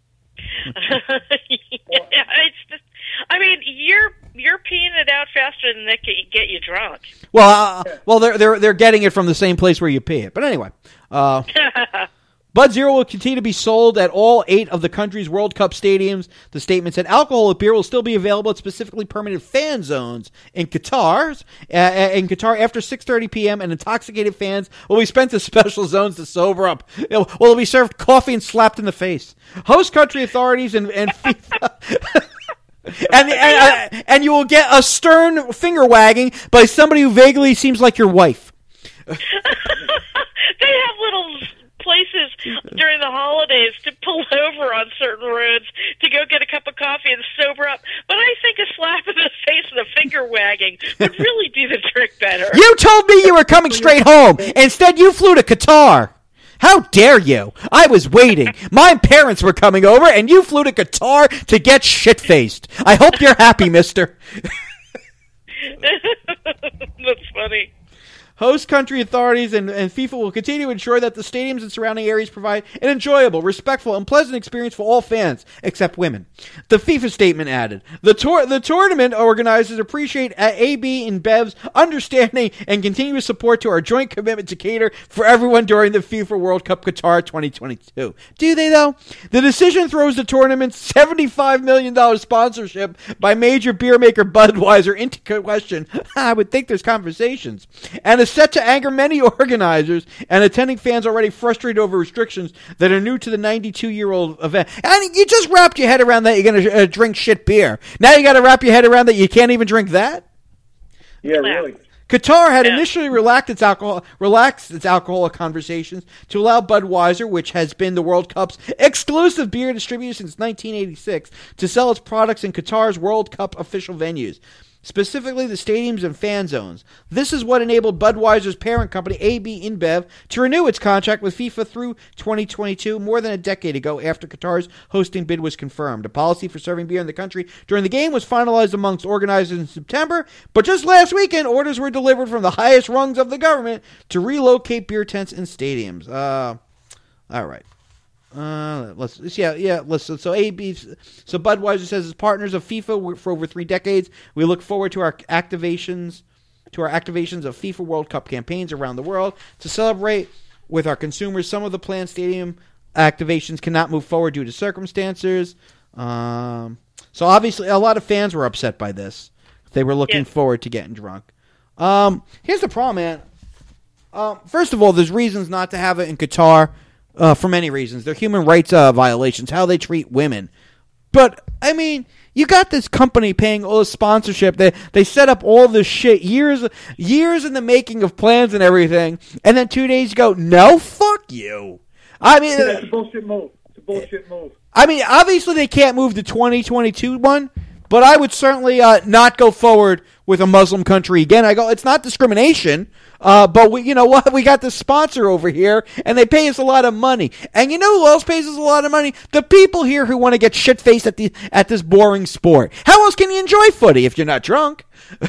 Speaker 2: yeah, it's just, I mean, you're you're peeing it out faster than they can get you drunk.
Speaker 1: well, uh, well, they're they're they're getting it from the same place where you pee it. But anyway, uh, Bud Zero will continue to be sold at all eight of the country's World Cup stadiums. The statement said alcoholic beer will still be available at specifically permitted fan zones in Qatar. Uh, in Qatar, after six thirty p.m., and intoxicated fans will be spent to special zones to sober up. Well, they'll be served coffee and slapped in the face. Host country authorities and, and FIFA... and, and, uh, and you will get a stern finger wagging by somebody who vaguely seems like your wife.
Speaker 2: They have little places during the holidays to pull over on certain roads to go get a cup of coffee and sober up. But I think a slap in the face and a finger wagging would really do the trick better.
Speaker 1: You told me you were coming straight home. Instead, you flew to Qatar. How dare you? I was waiting. My parents were coming over, and you flew to Qatar to get shit-faced. I hope you're happy, mister.
Speaker 2: That's funny.
Speaker 1: Host country authorities and, and FIFA will continue to ensure that the stadiums and surrounding areas provide an enjoyable, respectful, and pleasant experience for all fans, except women. The FIFA statement added, The, tor- the tournament organizers appreciate A B InBev's understanding and continuous support to our joint commitment to cater for everyone during the FIFA World Cup Qatar twenty twenty-two. Do they, though? The decision throws the tournament's seventy-five million dollars sponsorship by major beer maker Budweiser into question. I would think there's conversations. And is set to anger many organizers and attending fans already frustrated over restrictions that are new to the ninety-two-year-old event. And you just wrapped your head around that you're going to uh, drink shit beer. Now you got to wrap your head around that you can't even drink that?
Speaker 3: Yeah, really.
Speaker 1: Qatar had
Speaker 2: Yeah.
Speaker 1: initially relaxed its alcohol, relaxed its alcoholic conversations to allow Budweiser, which has been the World Cup's exclusive beer distributor since nineteen eighty-six, to sell its products in Qatar's World Cup official venues, specifically the stadiums and fan zones. This is what enabled Budweiser's parent company, A B InBev, to renew its contract with FIFA through twenty twenty-two, more than a decade ago after Qatar's hosting bid was confirmed. A policy for serving beer in the country during the game was finalized amongst organizers in September, but just last weekend, orders were delivered from the highest rungs of the government to relocate beer tents in stadiums. Uh, all right. Uh, let's, let's yeah yeah let's so A B so Budweiser says as partners of FIFA for over three decades, we look forward to our activations to our activations of FIFA World Cup campaigns around the world to celebrate with our consumers. Some of the planned stadium activations cannot move forward due to circumstances. Um, so obviously, a lot of fans were upset by this. They were looking
Speaker 2: Yeah.
Speaker 1: forward to getting drunk. Um, here's the problem, man. Um, first of all, there's reasons not to have it in Qatar uh, for many reasons. They're human rights uh, violations, how they treat women. But, I mean, you got this company paying all the sponsorship. They they set up all this shit years years in the making of plans and everything. And then two days ago, no, fuck you. I mean,
Speaker 3: yeah, it's a bullshit move. It's a bullshit move.
Speaker 1: I mean, obviously they can't move the twenty twenty-two one, but I would certainly uh, not go forward with a Muslim country again. I go, it's not discrimination, uh, but we, you know what? We got this sponsor over here, and they pay us a lot of money. And you know who else pays us a lot of money? The people here who want to get shit faced at the at this boring sport. How else can you enjoy footy if you're not drunk?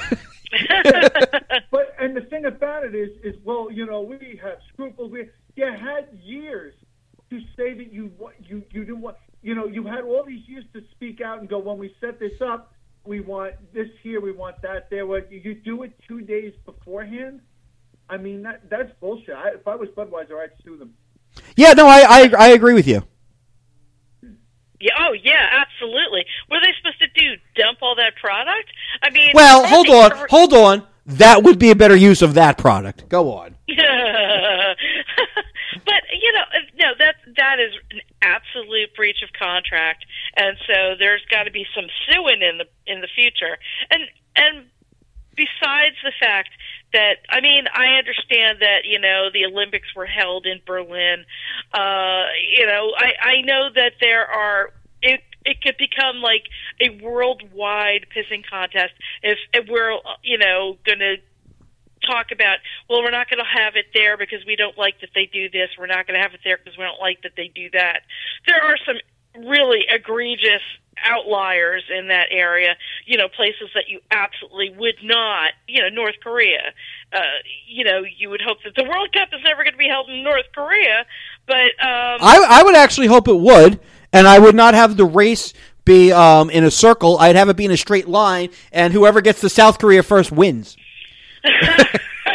Speaker 3: But and the thing about it is, is well, you know, we have scruples. We you had years to say that you you you didn't want. You know, you had all these years to speak out and go, when we set this up, we want this here, we want that there. Well, you do it two days beforehand. I mean, that that's bullshit. I, if I was Budweiser, I'd sue them.
Speaker 1: Yeah, no, I, I I agree with you.
Speaker 2: Yeah, oh, yeah, absolutely. What are they supposed to do, dump all that product? I mean...
Speaker 1: Well, hold on, are... hold on. That would be a better use of that product. Go on.
Speaker 2: Yeah. But, you know, no, that that is an absolute breach of contract, and so there's got to be some suing in the in the future. And and besides the fact that, I mean, I understand that, you know, the Olympics were held in Berlin. Uh, you know, I, I know that there are, it, it could become like a worldwide pissing contest if, if we're, you know, going to talk about, well, we're not going to have it there because we don't like that they do this. We're not going to have it there because we don't like that they do that. There are some really egregious outliers in that area, you know, places that you absolutely would not, you know, North Korea. Uh, you know, you would hope that the World Cup is never going to be held in North Korea, but... Um,
Speaker 1: I, I would actually hope it would, and I would not have the race be um, in a circle. I'd have it be in a straight line, and whoever gets to South Korea first wins.
Speaker 2: Good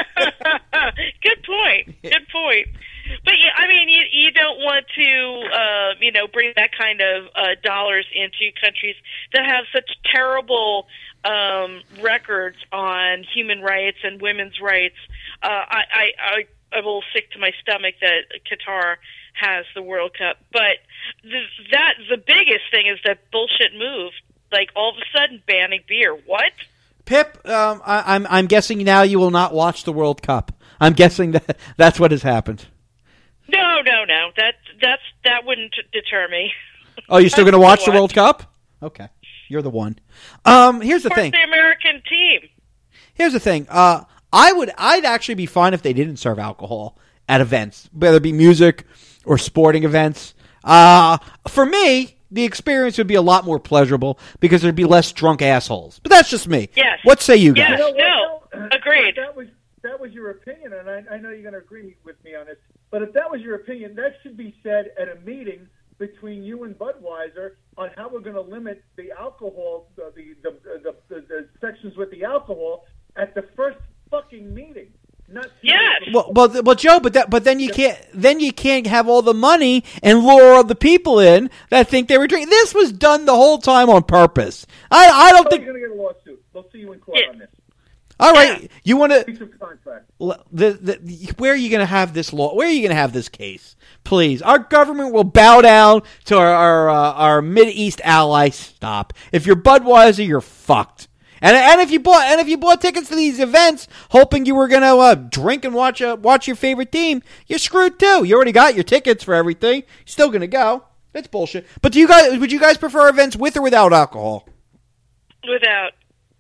Speaker 2: point. Good point. But yeah, I mean, you you don't want to, uh, you know, bring that kind of uh, dollars into countries that have such terrible um, records on human rights and women's rights. Uh, I, I I I'm a little sick to my stomach that Qatar has the World Cup, but the, that the biggest thing is that bullshit move, like all of a sudden banning beer. What?
Speaker 1: Pip, um, I, I'm I'm guessing now you will not watch the World Cup. I'm guessing that that's what has happened.
Speaker 2: No, no, no. That that's that wouldn't deter me.
Speaker 1: Oh, you're still going to watch the World Cup? Okay, you're the one. Um, here's the
Speaker 2: of course,
Speaker 1: thing.
Speaker 2: The American team.
Speaker 1: Here's the thing. Uh, I would, I'd actually be fine if they didn't serve alcohol at events, whether it be music or sporting events. Uh, for me, the experience would be a lot more pleasurable because there'd be less drunk assholes. But that's just me.
Speaker 2: Yes.
Speaker 1: What say you guys?
Speaker 2: Yes. No. Agreed.
Speaker 3: That was that was your opinion, and I, I know you're going to agree with me on this. But if that was your opinion, that should be said at a meeting between you and Budweiser on how we're going to limit the alcohol, the the, the the the the sections with the alcohol at the first fucking meeting. Not
Speaker 2: yes.
Speaker 1: Well, well, well, Joe, but that, but then you can't, then you can't have all the money and lure all the people in that think they were drinking. This was done the whole time on purpose. I, I don't
Speaker 3: oh,
Speaker 1: think
Speaker 3: you're going to get a lawsuit. They'll see you in court
Speaker 2: yeah.
Speaker 3: on this.
Speaker 1: All right, yeah. You want to?
Speaker 3: The,
Speaker 1: the, the, where are you going to have this law? Where are you going to have this case? Please, our government will bow down to our our, uh, our Mideast allies. Stop. If you're Budweiser, you're fucked. And and if you bought and if you bought tickets to these events, hoping you were going to uh, drink and watch uh, watch your favorite team, you're screwed too. You already got your tickets for everything. You're still going to go. That's bullshit. But do you guys? Would you guys prefer events with or without alcohol?
Speaker 2: Without.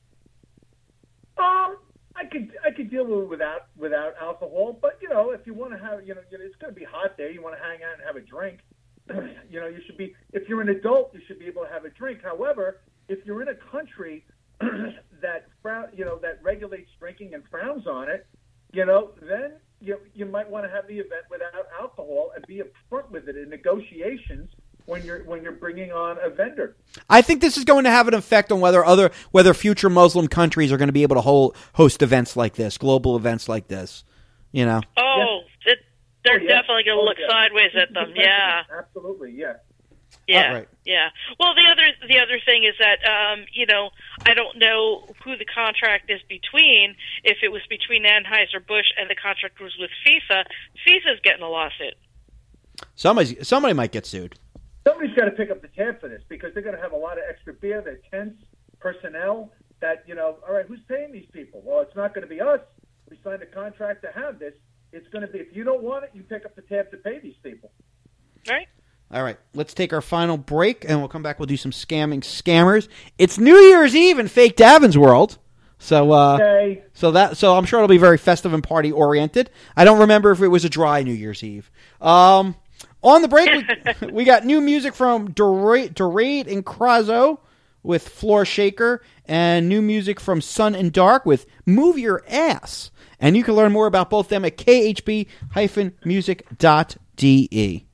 Speaker 3: Um, I could I could deal with it without without alcohol, but you know, if you want to have, you know, it's going to be hot there. You want to hang out and have a drink. You know, you should be. If you're an adult, you should be able to have a drink. However, if you're in a country that frown, you know, that regulates drinking and frowns on it, you know, then you you might want to have the event without alcohol and be upfront with it in negotiations. When you're when you're bringing on a vendor,
Speaker 1: I think this is going to have an effect on whether other whether future Muslim countries are going to be able to hold, host events like this, global events like this. You know.
Speaker 2: Oh, it, they're
Speaker 3: oh, yeah.
Speaker 2: definitely going to
Speaker 3: oh,
Speaker 2: look
Speaker 3: yeah.
Speaker 2: sideways at them. Yeah.
Speaker 3: Absolutely. Yeah.
Speaker 2: Yeah.
Speaker 1: All right.
Speaker 2: Yeah. Well, the other the other thing is that um, you know, I don't know who the contract is between. If it was between Anheuser-Busch and the contract was with FIFA, FIFA's getting a lawsuit.
Speaker 1: Somebody somebody might get sued.
Speaker 3: Somebody's got to pick up the tab for this because they're going to have a lot of extra beer, their tents, personnel. That you know, all right, who's paying these people? Well, it's not going to be us. We signed a contract to have this. It's going to be if you don't want it, you pick up the tab to pay these people.
Speaker 2: Right.
Speaker 1: All right, let's take our final break, and we'll come back. We'll do some scamming scammers. It's New Year's Eve in Fake Davin's world, so uh,
Speaker 3: Okay.
Speaker 1: so that so I'm sure it'll be very festive and party oriented. I don't remember if it was a dry New Year's Eve. Um, on the break, we, we got new music from Dorade, Dorade and Krazo with Floor Shaker, and new music from Sun and Dark with Move Your Ass. And you can learn more about both them at k h b dash music dot d e.